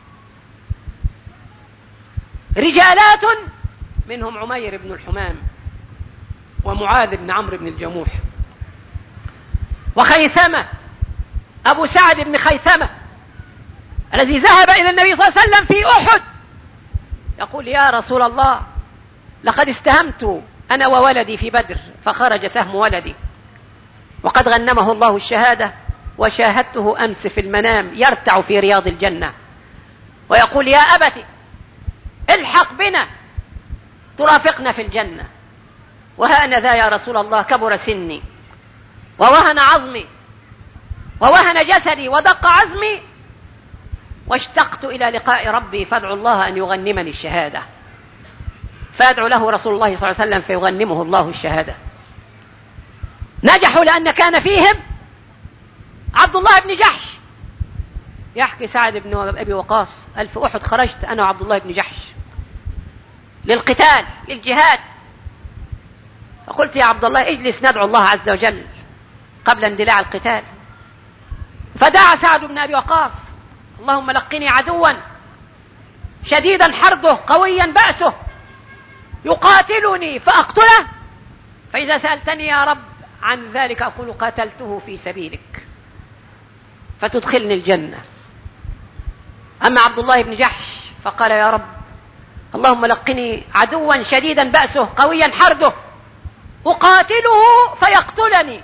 رجالات منهم عمير بن الحمام ومعاذ بن عمرو بن الجموح وخيثمة أبو سعد بن خيثمة الذي ذهب إلى النبي صلى الله عليه وسلم في أحد يقول يا رسول الله لقد استهمت أنا وولدي في بدر فخرج سهم ولدي وقد غنمه الله الشهادة، وشاهدته أمس في المنام يرتع في رياض الجنة ويقول يا أبت الحق بنا ترافقنا في الجنة. وهانذا يا رسول الله كبر سني ووهن عظمي ووهن جسدي ودق عزمي واشتقت إلى لقاء ربي فادعو الله أن يغنمني الشهادة. فادعو له رسول الله صلى الله عليه وسلم فيغنمه الله الشهادة. نجحوا لأن كان فيهم عبد الله بن جحش. يحكي سعد بن أبي وقاص قال في أحد خرجت أنا وعبد الله بن جحش للقتال للجهاد، فقلت يا عبد الله اجلس ندعو الله عز وجل قبل اندلاع القتال. فدعا سعد بن أبي وقاص اللهم لقني عدوا شديدا حرده قويا بأسه يقاتلني فأقتله، فإذا سألتني يا رب عن ذلك أقول قاتلته في سبيلك فتدخلني الجنة. أما عبد الله بن جحش فقال يا رب اللهم لقني عدوا شديدا بأسه قويا حرده أقاتله فيقتلني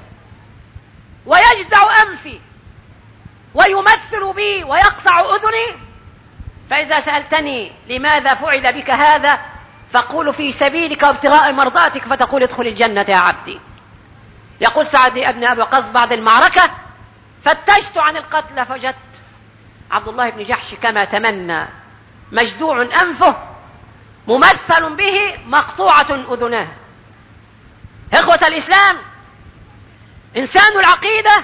ويجدع أنفي ويمثل بي ويقطع أذني، فإذا سألتني لماذا فعل بك هذا فقول في سبيلك وابتغاء مرضاتك فتقول ادخل الجنة يا عبدي. يقول سعد بن أبي وقاص بعد المعركة فتشت عن القتل فوجدت عبد الله بن جحش كما تمنى مجدوع أنفه ممثل به مقطوعة أذناه. إخوة الإسلام، إنسان العقيدة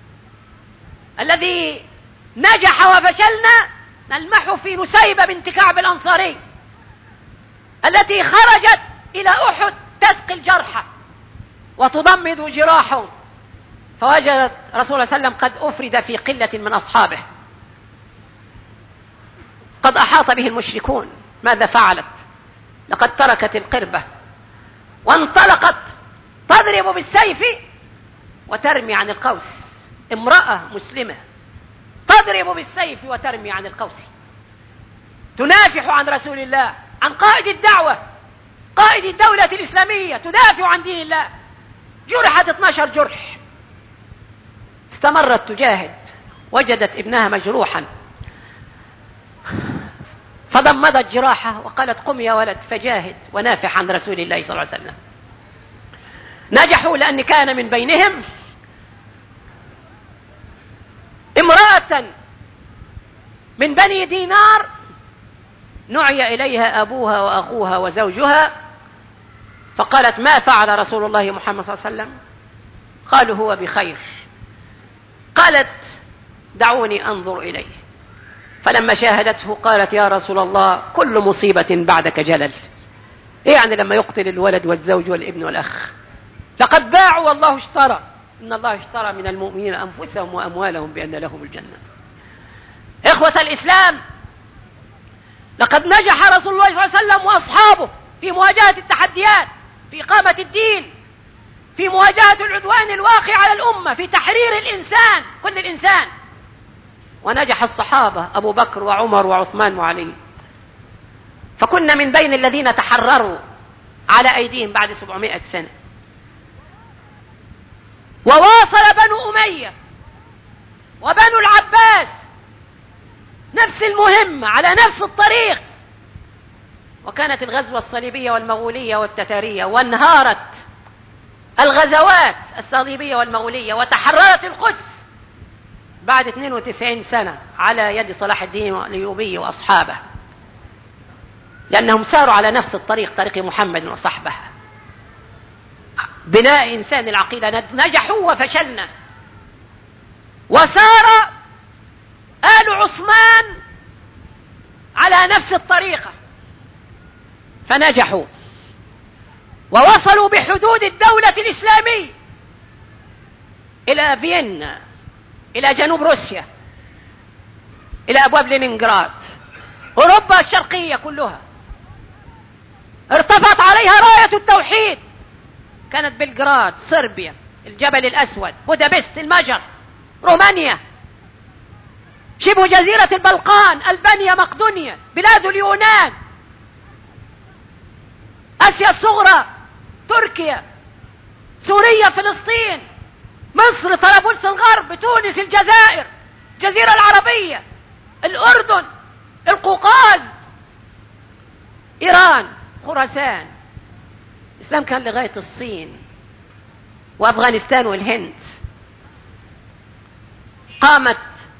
الذي نجح وفشلنا نلمح في نسيبة بنت كعب الأنصاري التي خرجت إلى أحد تسقي الجرحى وتضمد جراحهم، فوجدت رسول الله صلى الله عليه وسلم قد أفرد في قلة من أصحابه قد أحاط به المشركون. ماذا فعلت؟ لقد تركت القربة وانطلقت تضرب بالسيف وترمي عن القوس. امرأة مسلمة تضرب بالسيف وترمي عن القوس، تنافح عن رسول الله، عن قائد الدعوة، قائد الدولة الإسلامية، تدافع عن دين الله. جرحت 12 جرح، استمرت تجاهد، وجدت ابنها مجروحا فضمدت جراحه وقالت قم يا ولد فجاهد ونافح عن رسول الله صلى الله عليه وسلم. نجحوا لأن كان من بينهم امرأة من بني دينار نعي إليها أبوها وأخوها وزوجها، فقالت ما فعل رسول الله محمد صلى الله عليه وسلم؟ قالوا هو بخير. قالت دعوني أنظر إليه، فلما شاهدته قالت يا رسول الله كل مصيبة بعدك جلل. إيه يعني لما يقتل الولد والزوج والابن والأخ؟ لقد باعوا والله اشترى، إن الله اشترى من المؤمنين أنفسهم وأموالهم بأن لهم الجنة. إخوة الإسلام، لقد نجح رسول الله صلى الله عليه وسلم وأصحابه في مواجهة التحديات، في إقامة الدين، في مواجهة العدوان الواقع على الأمة، في تحرير الإنسان كل الإنسان. ونجح الصحابة أبو بكر وعمر وعثمان وعلي، فكنا من بين الذين تحرروا على أيديهم بعد 700 سنة. وواصل بنو أمية وبنو العباس نفس المهمة على نفس الطريق، وكانت الغزوة الصليبية والمغولية والتتارية، وانهارت الغزوات الصليبية والمغولية، وتحررت القدس بعد 92 سنة على يد صلاح الدين الأيوبي وأصحابه، لأنهم ساروا على نفس الطريق، طريق محمد وصحبه، بناء إنسان العقيدة. نجحوا وفشلنا، وسار آل عثمان على نفس الطريقة فنجحوا، ووصلوا بحدود الدولة الإسلامية إلى فيينا، إلى جنوب روسيا، إلى أبواب لينينغراد، أوروبا الشرقية كلها ارتفعت عليها راية التوحيد. كانت بلغراد، صربيا، الجبل الأسود، بودابست، المجر، رومانيا، شبه جزيرة البلقان، ألبانيا، مقدونيا، بلاد اليونان، آسيا الصغرى، تركيا، سوريا، فلسطين، مصر، طرابلس الغرب، تونس، الجزائر، الجزيرة العربية، الأردن، القوقاز، إيران، خراسان. الإسلام كان لغاية الصين وأفغانستان والهند. قامت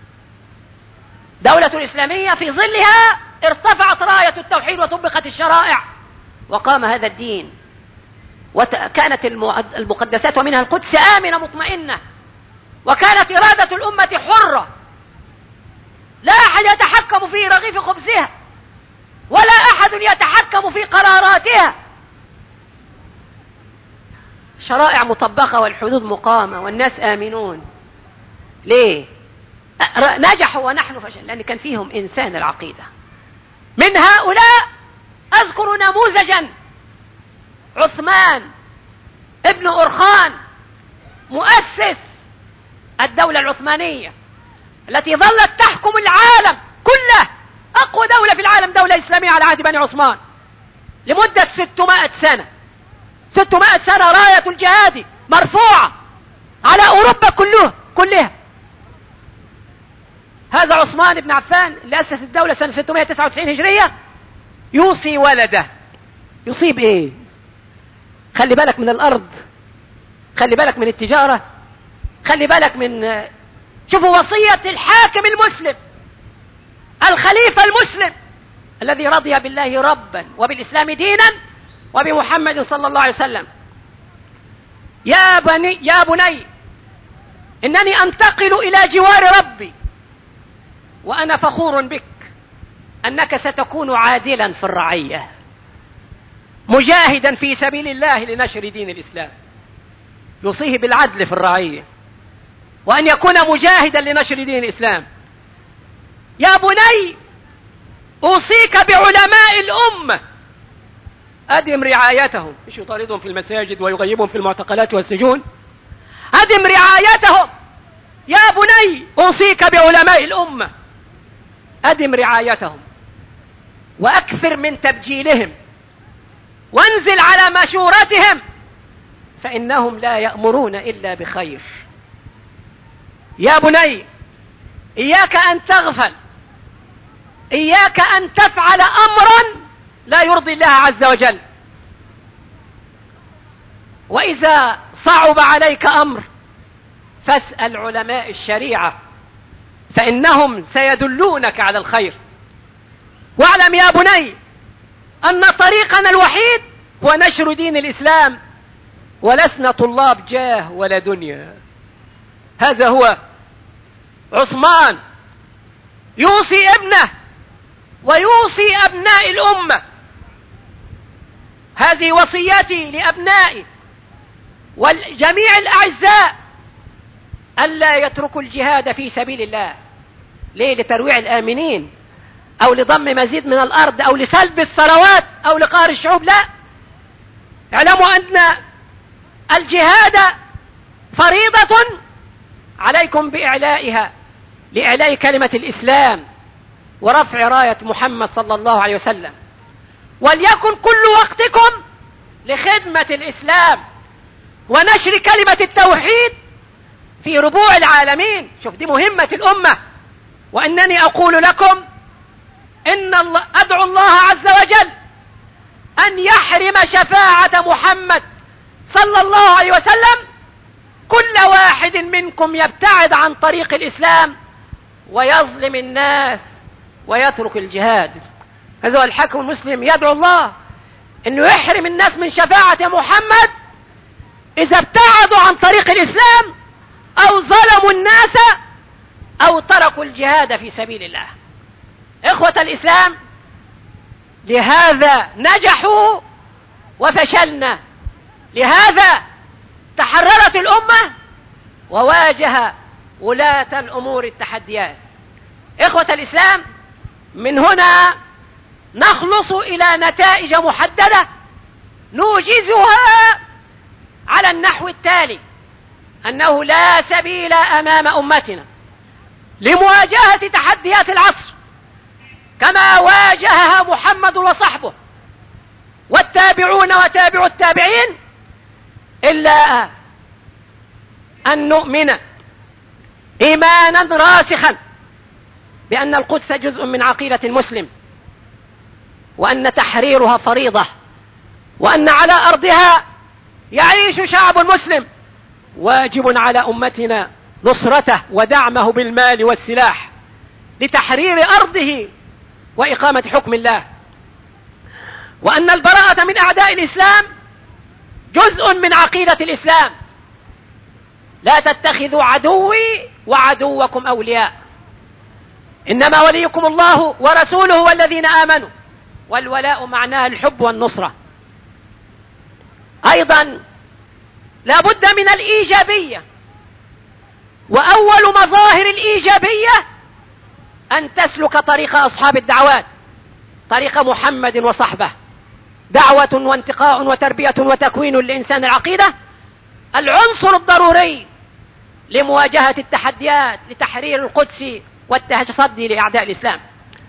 دولة الإسلامية، في ظلها ارتفعت راية التوحيد وطبقت الشرائع، وقام هذا الدين، وكانت المقدسات ومنها القدس آمنة مطمئنة، وكانت إرادة الأمة حرة، لا أحد يتحكم في رغيف خبزها، ولا أحد يتحكم في قراراتها. شرائع مطبقة والحدود مقامة والناس آمنون. ليه؟ نجحوا ونحن فشل، لأن كان فيهم إنسان العقيدة. من هؤلاء أذكر نموذجا: عثمان ابن أرخان، مؤسس الدولة العثمانية التي ظلت تحكم العالم كله، أقوى دولة في العالم، دولة إسلامية على عهد بني عثمان، لمدة 600 سنة. 600 سنة راية الجهاد مرفوعة على أوروبا كلها. هذا عثمان بن عفان اللي أسس الدولة سنة 699 هجرية يوصي ولده. يصيب إيه؟ خلي بالك من الأرض، خلي بالك من التجارة، خلي بالك من، شوفوا وصية الحاكم المسلم، الخليفة المسلم الذي رضي بالله ربا وبالإسلام دينا وبمحمد صلى الله عليه وسلم: يا بني إنني أنتقل إلى جوار ربي، وأنا فخور بك أنك ستكون عادلا في الرعية، مجاهدا في سبيل الله لنشر دين الإسلام. يوصيه بالعدل في الرعية، وأن يكون مجاهدا لنشر دين الإسلام. يا بني أوصيك بعلماء الأمة، أدم رعايتهم، مش يطاردهم في المساجد ويغيبهم في المعتقلات والسجون، أدم رعايتهم. يا بني أوصيك بعلماء الأمة، أدم رعايتهم، وأكثر من تبجيلهم، وانزل على مشورتهم، فإنهم لا يأمرون إلا بخير. يا بني إياك أن تغفل، إياك أن تفعل أمرا لا يرضي الله عز وجل. وإذا صعب عليك أمر فاسأل علماء الشريعة فإنهم سيدلونك على الخير. واعلم يا بني أن طريقنا الوحيد هو نشر دين الإسلام، ولسنا طلاب جاه ولا دنيا. هذا هو عثمان يوصي ابنه ويوصي أبناء الأمة. هذه وصيتي لأبنائي والجميع الأعزاء ألا يتركوا الجهاد في سبيل الله. ليه؟ لترويع الآمنين أو لضم مزيد من الأرض أو لسلب الثروات أو لقهر الشعوب، لا. اعلموا أن الجهاد فريضة عليكم بإعلائها، لإعلاء كلمة الإسلام ورفع راية محمد صلى الله عليه وسلم. وليكن كل وقتكم لخدمة الإسلام ونشر كلمة التوحيد في ربوع العالمين. شوف، دي مهمة الأمة. وأنني أقول لكم أدعو الله عز وجل أن يحرم شفاعة محمد صلى الله عليه وسلم كل واحد منكم يبتعد عن طريق الإسلام ويظلم الناس ويترك الجهاد. هذا هو الحاكم المسلم يدعو الله أنه يحرم الناس من شفاعة محمد إذا ابتعدوا عن طريق الإسلام أو ظلموا الناس أو تركوا الجهاد في سبيل الله. إخوة الإسلام، لهذا نجحوا وفشلنا، لهذا تحررت الأمة وواجه ولاة الأمور التحديات. إخوة الإسلام، من هنا نخلص إلى نتائج محددة نوجزها على النحو التالي: أنه لا سبيل أمام أمتنا لمواجهة تحديات العصر كما واجهها محمد وصحبه والتابعون وتابعوا التابعين، إلا أن نؤمن إيمانا راسخا بأن القدس جزء من عقيدة المسلم، وأن تحريرها فريضة، وأن على أرضها يعيش شعب مسلم، واجب على أمتنا نصرته ودعمه بالمال والسلاح لتحرير أرضه وإقامة حكم الله، وأن البراءة من أعداء الإسلام جزء من عقيدة الإسلام. لا تتخذوا عدوي وعدوكم أولياء، إنما وليكم الله ورسوله والذين آمنوا، والولاء معناه الحب والنصرة. أيضا لا بد من الإيجابية، وأول مظاهر الإيجابية أن تسلك طريق أصحاب الدعوات، طريق محمد وصحبه، دعوة وانتقاء وتربية وتكوين لإنسان العقيدة، العنصر الضروري لمواجهة التحديات لتحرير القدس والتصدي لأعداء الإسلام.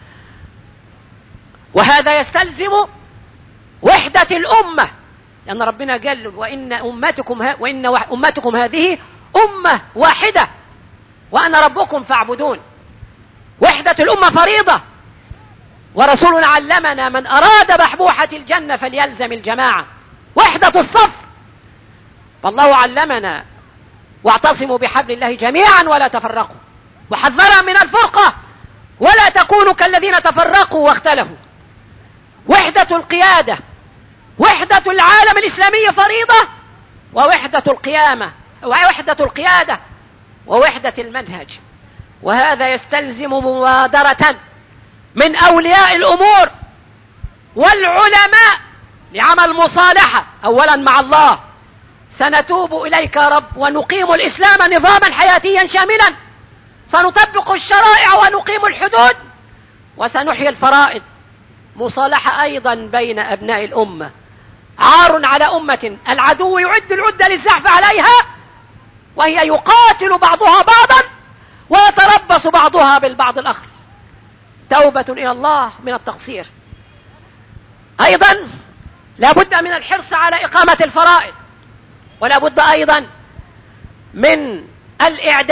وهذا يستلزم وحدة الأمة، لأن ربنا قال: وإن أمتكم هذه أمة واحدة وأنا ربكم فاعبدون. وحدة الأمة فريضة، ورسولنا علمنا: من أراد بحبوحة الجنة فليلزم الجماعة. وحدة الصف، فالله علمنا: واعتصموا بحبل الله جميعا ولا تفرقوا، وحذرنا من الفرقة ولا تكونوا كالذين تفرقوا واختلفوا. وحدة القيادة، وحدة العالم الإسلامي فريضة، ووحدة القيادة ووحدة المنهج. وهذا يستلزم مبادرة من أولياء الأمور والعلماء لعمل مصالحة أولا مع الله: سنتوب إليك يا رب ونقيم الإسلام نظاما حياتيا شاملا، سنطبق الشرائع ونقيم الحدود، وسنحيي الفرائض. مصالحة أيضا بين أبناء الأمة. عار على أمة العدو يعد العدة للزحف عليها وهي يقاتل بعضها بعضا ويتربص بعضها بالبعض الآخر. توبة إلى الله من التقصير. أيضا لا بد من الحرص على إقامة الفرائض، ولا بد أيضا من الإعداد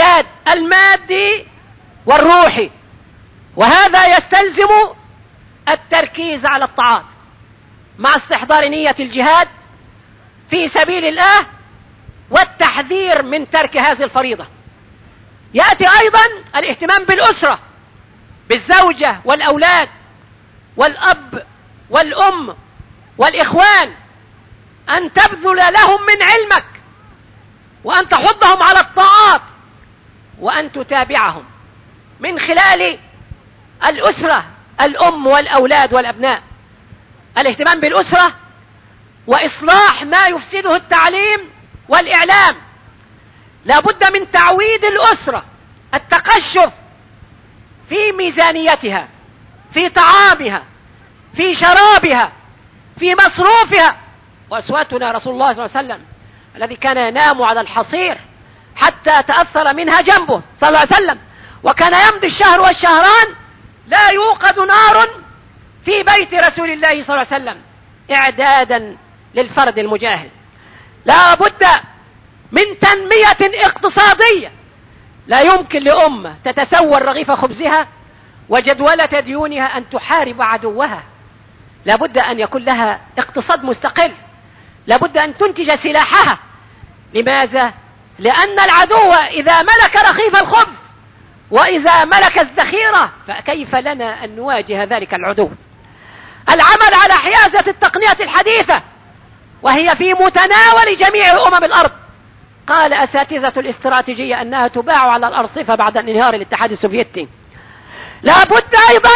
المادي والروحي، وهذا يستلزم التركيز على الطاعات مع استحضار نية الجهاد في سبيل الله والتحذير من ترك هذه الفريضة. يأتي أيضا الاهتمام بالأسرة، بالزوجة والأولاد والأب والأم والإخوان، أن تبذل لهم من علمك، وأن تحضهم على الطاعات، وأن تتابعهم من خلال الأسرة، الأم والأولاد والأبناء. الاهتمام بالأسرة وإصلاح ما يفسده التعليم والإعلام. لا بد من تعويد الأسرة التقشف في ميزانيتها، في طعامها، في شرابها، في مصروفها. وأسوتنا رسول الله صلى الله عليه وسلم الذي كان ينام على الحصير حتى تأثر منها جنبه صلى الله عليه وسلم، وكان يمضي الشهر والشهران لا يوقد نار في بيت رسول الله صلى الله عليه وسلم إعدادا للفرد المجاهد. لا بد من تنمية اقتصادية. لا يمكن لأمة تتسول رغيف خبزها وجدولة ديونها أن تحارب عدوها. لا بد أن يكون لها اقتصاد مستقل، لا بد أن تنتج سلاحها. لماذا؟ لأن العدو إذا ملك رغيف الخبز وإذا ملك الذخيرة فكيف لنا أن نواجه ذلك العدو؟ العمل على حيازة التقنية الحديثة وهي في متناول جميع أمم الأرض. قال أساتذة الاستراتيجية أنها تباع على الأرصفة بعد انهيار الاتحاد السوفيتي. لا بد أيضا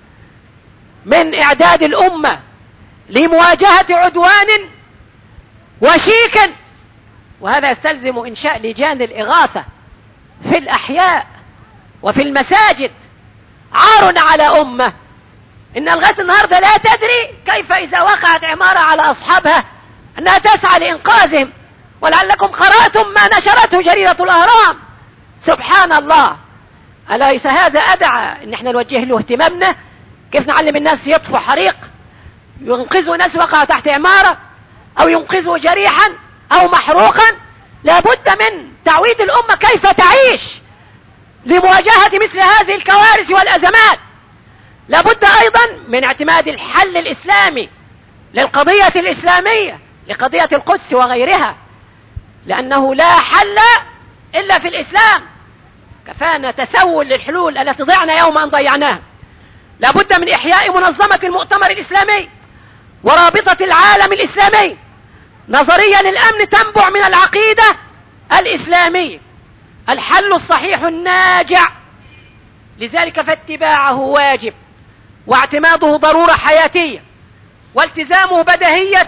من إعداد الأمة لمواجهة عدوان وشيك، وهذا يستلزم إنشاء لجان الإغاثة في الأحياء وفي المساجد. عار على أمة إن لغاية النهاردة لا تدري كيف إذا وقعت عمارة على أصحابها أنها تسعى لإنقاذهم. ولعلكم قرأتم ما نشرته جريدة الأهرام. سبحان الله، أليس هذا أدعى إن احنا نوجه له اهتمامنا؟ كيف نعلم الناس يطفوا حريق، ينقذوا ناس وقعوا تحت عمارة، أو ينقذوا جريحا أو محروقا؟ لابد من تعويد الأمة كيف تعيش لمواجهة مثل هذه الكوارث والأزمات. لابد أيضا من اعتماد الحل الإسلامي للقضية الإسلامية، لقضية القدس وغيرها، لأنه لا حل إلا في الإسلام. كفانا تسول للحلول التي ضعنا يوم أن ضيعناها. لابد من إحياء منظمة المؤتمر الإسلامي ورابطة العالم الإسلامي. نظرية للأمن تنبع من العقيدة الإسلامية. الحل الصحيح الناجع، لذلك فاتباعه واجب، واعتماده ضرورة حياتية، والتزامه بديهية.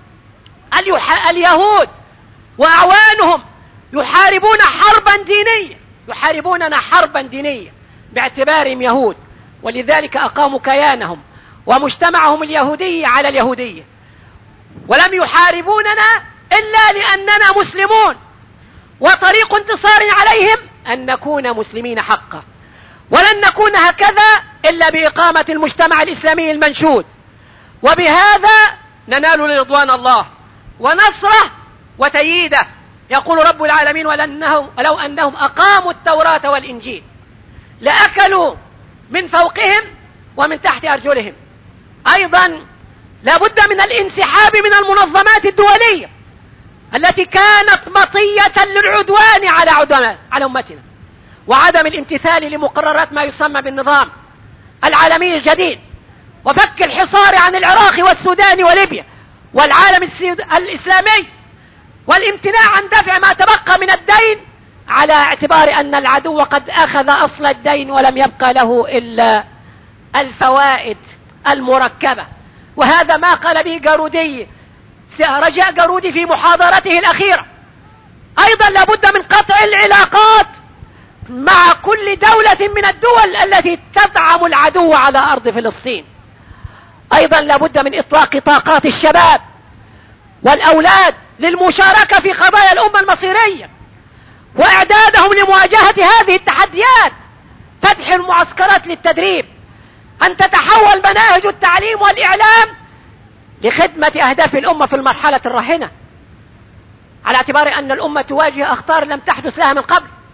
اليهود وأعوانهم يحاربون حربا دينية، يحاربوننا حربا دينية باعتبارهم يهود، ولذلك أقاموا كيانهم ومجتمعهم اليهودي على اليهودية. ولم يحاربوننا إلا لأننا مسلمون، وطريق انتصار عليهم أن نكون مسلمين حقا. ولن نكون هكذا إلا بإقامة المجتمع الإسلامي المنشود، وبهذا ننال رضوان الله ونصره وتييده. يقول رب العالمين: ولو أنهم أقاموا التوراة والإنجيل لأكلوا من فوقهم ومن تحت أرجلهم. أيضا لابد من الانسحاب من المنظمات الدولية التي كانت مطية للعدوان على أمتنا، وعدم الامتثال لمقررات ما يسمى بالنظام العالمي الجديد، وفك الحصار عن العراق والسودان وليبيا والعالم الإسلامي، والامتناع عن دفع ما تبقى من الدين على اعتبار أن العدو قد أخذ أصل الدين ولم يبقى له إلا الفوائد المركبة. وهذا ما قال به جارودي، رجاء جارودي في محاضرته الأخيرة. أيضا لابد من قطع العلاقات مع كل دولة من الدول التي تدعم العدو على أرض فلسطين. أيضا لابد من إطلاق طاقات الشباب والأولاد للمشاركة في قضايا الأمة المصيرية، وإعدادهم لمواجهة هذه التحديات. فتح المعسكرات للتدريب، أن تتحول مناهج التعليم والإعلام لخدمة أهداف الأمة في المرحلة الراهنة، على اعتبار أن الأمة تواجه أخطار لم تحدث لها من قبل.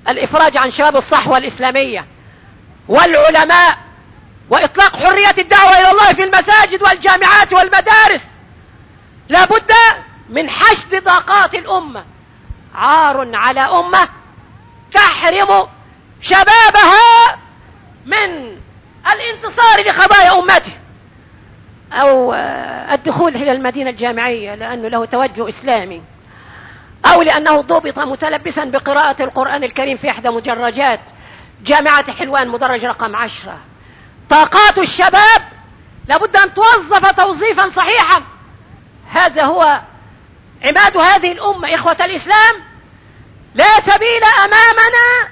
الإفراج عن شباب الصحوة الإسلامية والعلماء، وإطلاق حرية الدعوة إلى الله في المساجد والجامعات والمدارس. لا بد من حشد طاقات الأمة. عار على أمة تحرم شبابها من الانتصار لقضايا أمته أو الدخول إلى المدينة الجامعية لأنه له توجه إسلامي، أو لأنه ضبط متلبسا بقراءة القرآن الكريم في إحدى مدرجات جامعة حلوان مدرج رقم 10. طاقات الشباب لابد أن توظف توظيفا صحيحا. هذا هو عماد هذه الأمة. إخوة الإسلام، لا سبيل أمامنا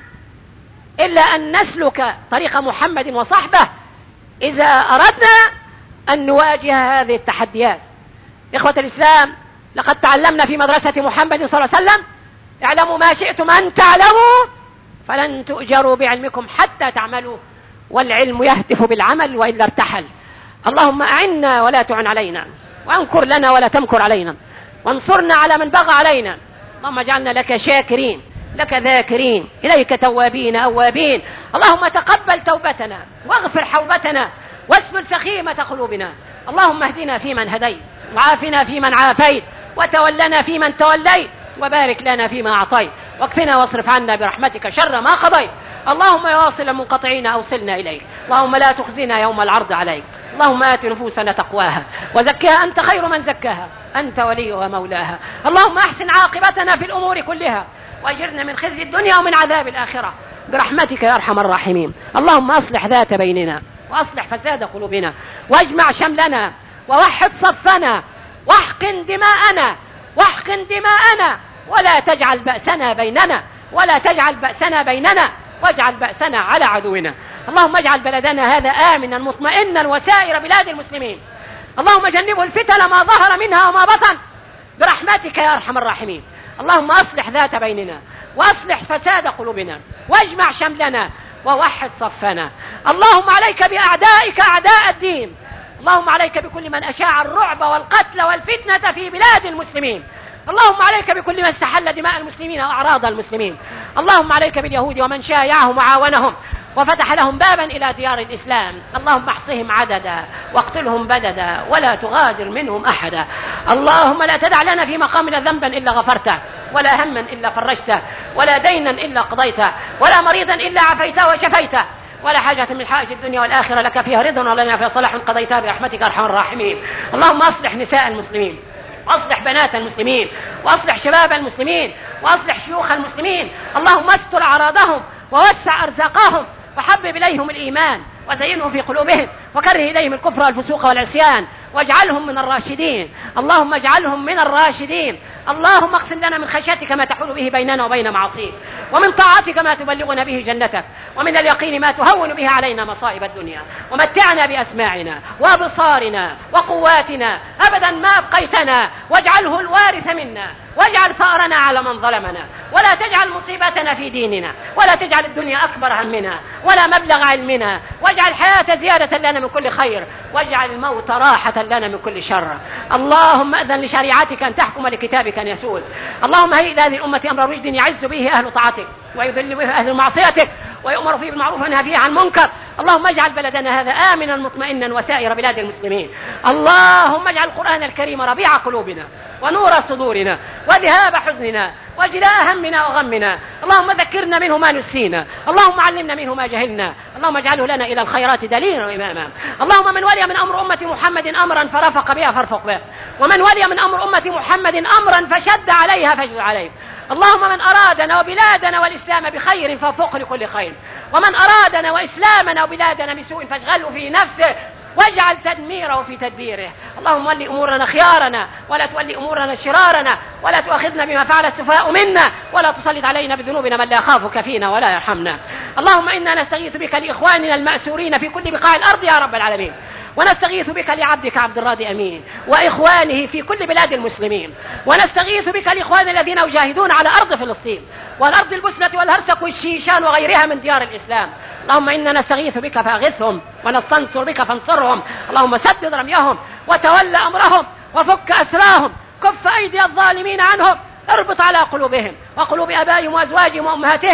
إلا أن نسلك طريق محمد وصحبه إذا أردنا أن نواجه هذه التحديات. إخوة الإسلام، لقد تعلمنا في مدرسة محمد صلى الله عليه وسلم: اعلموا ما شئتم أن تعلموا فلن تؤجروا بعلمكم حتى تعملوا، والعلم يهتف بالعمل وإلا ارتحل. اللهم أعنا ولا تعن علينا، وانكر لنا ولا تمكر علينا، وانصرنا على من بغى علينا. اللهم اجعلنا لك شاكرين، لك ذاكرين، إليك توابين أوابين. اللهم تقبل توبتنا واغفر حوبتنا واسلل سخيمة قلوبنا. اللهم اهدنا فيمن هديت، وعافنا فيمن عافيت، وتولنا فيمن توليت، وبارك لنا فيما أعطيت، واكفنا واصرف عنا برحمتك شر ما قضيت. اللهم يا واصل المنقطعين أوصلنا إليك. اللهم لا تخزنا يوم العرض عليك. اللهم آت نفوسنا تقواها وزكها أنت خير من زكاها، أنت وليها ومولاها. اللهم أحسن عاقبتنا في الأمور كلها، وأجرنا من خزي الدنيا ومن عذاب الآخرة برحمتك يا أرحم الراحمين. اللهم أصلح ذات بيننا، وأصلح فساد قلوبنا، واجمع شملنا، ووحد صفنا، واحقن دماءنا، واحقن دماءنا، ولا تجعل بأسنا بيننا، ولا تجعل بأسنا بيننا، واجعل بأسنا على عدونا. اللهم اجعل بلدنا هذا آمنا مطمئنا وسائر بلاد المسلمين. اللهم جنبه الفتن ما ظهر منها وما بطن برحمتك يا أرحم الراحمين. اللهم أصلح ذات بيننا، وأصلح فساد قلوبنا، واجمع شملنا، ووحد صفنا. اللهم عليك بأعدائك أعداء الدين. اللهم عليك بكل من أشاع الرعب والقتل والفتنة في بلاد المسلمين. اللهم عليك بكل من استحل دماء المسلمين وأعراض المسلمين. اللهم عليك باليهود ومن شايعهم وعاونهم وفتح لهم بابا إلى ديار الإسلام. اللهم احصهم عددا واقتلهم بددا ولا تغادر منهم أحدا. اللهم لا تدع لنا في مقامنا ذنبا إلا غفرته، ولا هما إلا فرجته، ولا دينا إلا قضيته، ولا مريضا إلا عافيته وشفيته، ولا حاجة من حائج الدنيا والآخرة لك فيها رضا ولنا فيها صلاح قضيتها برحمتك أرحم الراحمين. اللهم أصلح نساء المسلمين، وأصلح بنات المسلمين، وأصلح شباب المسلمين، وأصلح شيوخ المسلمين. اللهم استر أعراضهم ووسع أرزاقهم، وحبب إليهم الإيمان وزينه في قلوبهم، وكره إليهم الكفر والفسوق والعصيان، واجعلهم من الراشدين. اللهم اجعلهم من الراشدين. اللهم اقسم لنا من خشيتك ما تحول به بيننا وبين معصيك، ومن طاعتك ما تبلغنا به جنتك، ومن اليقين ما تهون به علينا مصائب الدنيا. ومتعنا بأسماعنا وأبصارنا وقواتنا أبدا ما أبقيتنا، واجعله الوارث منا، واجعل ثأرنا على من ظلمنا، ولا تجعل مصيبتنا في ديننا، ولا تجعل الدنيا أكبر همنا ولا مبلغ علمنا، واجعل الحياة زيادة لنا من كل خير، واجعل الموت راحة لنا من كل شر. اللهم أذن لشريعتك أن تحكم لكتابك أن يسود. اللهم هيئ لهذه الأمة أمر رشد يعز به أهل طاعتك ويذل به أهل معصيتك، ويؤمر فيه بالمعروف وينهى فيه عن المنكر. اللهم اجعل بلدنا هذا آمنا مطمئنا وسائر بلاد المسلمين. اللهم اجعل القرآن الكريم ربيع قلوبنا ونور صدورنا وذهاب حزننا وجلاء همنا وغمنا. اللهم ذكرنا منه ما نسينا، اللهم علمنا منه ما جهلنا. اللهم اجعله لنا إلى الخيرات دليلا وإماما. اللهم من ولي من أمر أمة محمد أمرا فرفق بها فارفق به، ومن ولي من أمر أمة محمد أمرا فشد عليها فاشد عليه. اللهم من أرادنا وبلادنا والإسلام بخير فوفقه لكل خير، ومن أرادنا وإسلامنا وبلادنا بسوء فاشغله في نفسه واجعل تدميره في تدبيره. اللهم ولي أمورنا خيارنا، ولا تولي أمورنا شرارنا، ولا تؤاخذنا بما فعل السفهاء منا، ولا تسلط علينا بذنوبنا من لا يخافك فينا ولا يرحمنا. اللهم إنا نستغيث بك لإخواننا المأسورين في كل بقاع الأرض يا رب العالمين، ونستغيث بك لعبدك عبد الراضي أمين وإخوانه في كل بلاد المسلمين، ونستغيث بك لإخوان الذين يجاهدون على أرض فلسطين والأرض البسنة والهرسك والشيشان وغيرها من ديار الإسلام. اللهم إنا نستغيث بك فأغثهم، ونستنصر بك فانصرهم. اللهم سدد رميهم وتولى أمرهم وفك أسراهم، كف أيدي الظالمين عنهم، اربط على قلوبهم وقلوب آبائهم وأزواجهم وأمهاتهم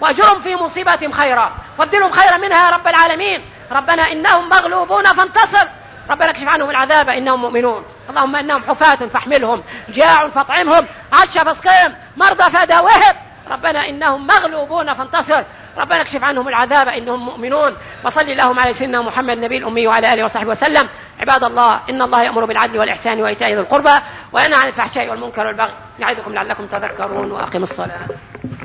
وأجرهم في مصيبتهم خيرا وابدلهم خيرا منها يا رب العالمين. ربنا إنهم مغلوبون فانتصر. ربنا اكشف عنهم العذاب إنهم مؤمنون. اللهم إنهم حفاة فاحملهم، جاع فاطعمهم، عطش فاسقهم، مرضى فداوهم. ربنا إنهم مغلوبون فانتصر. ربنا اكشف عنهم العذاب إنهم مؤمنون. وصل اللهم على سيدنا محمد النبي الأمي وعلى آله وصحبه وسلم. عباد الله، إن الله يأمر بالعدل والإحسان وإيتاء ذي القربى وينهى عن الفحشاء والمنكر والبغي. يعظكم لعلكم تذكرون. وأقيموا الصلاة.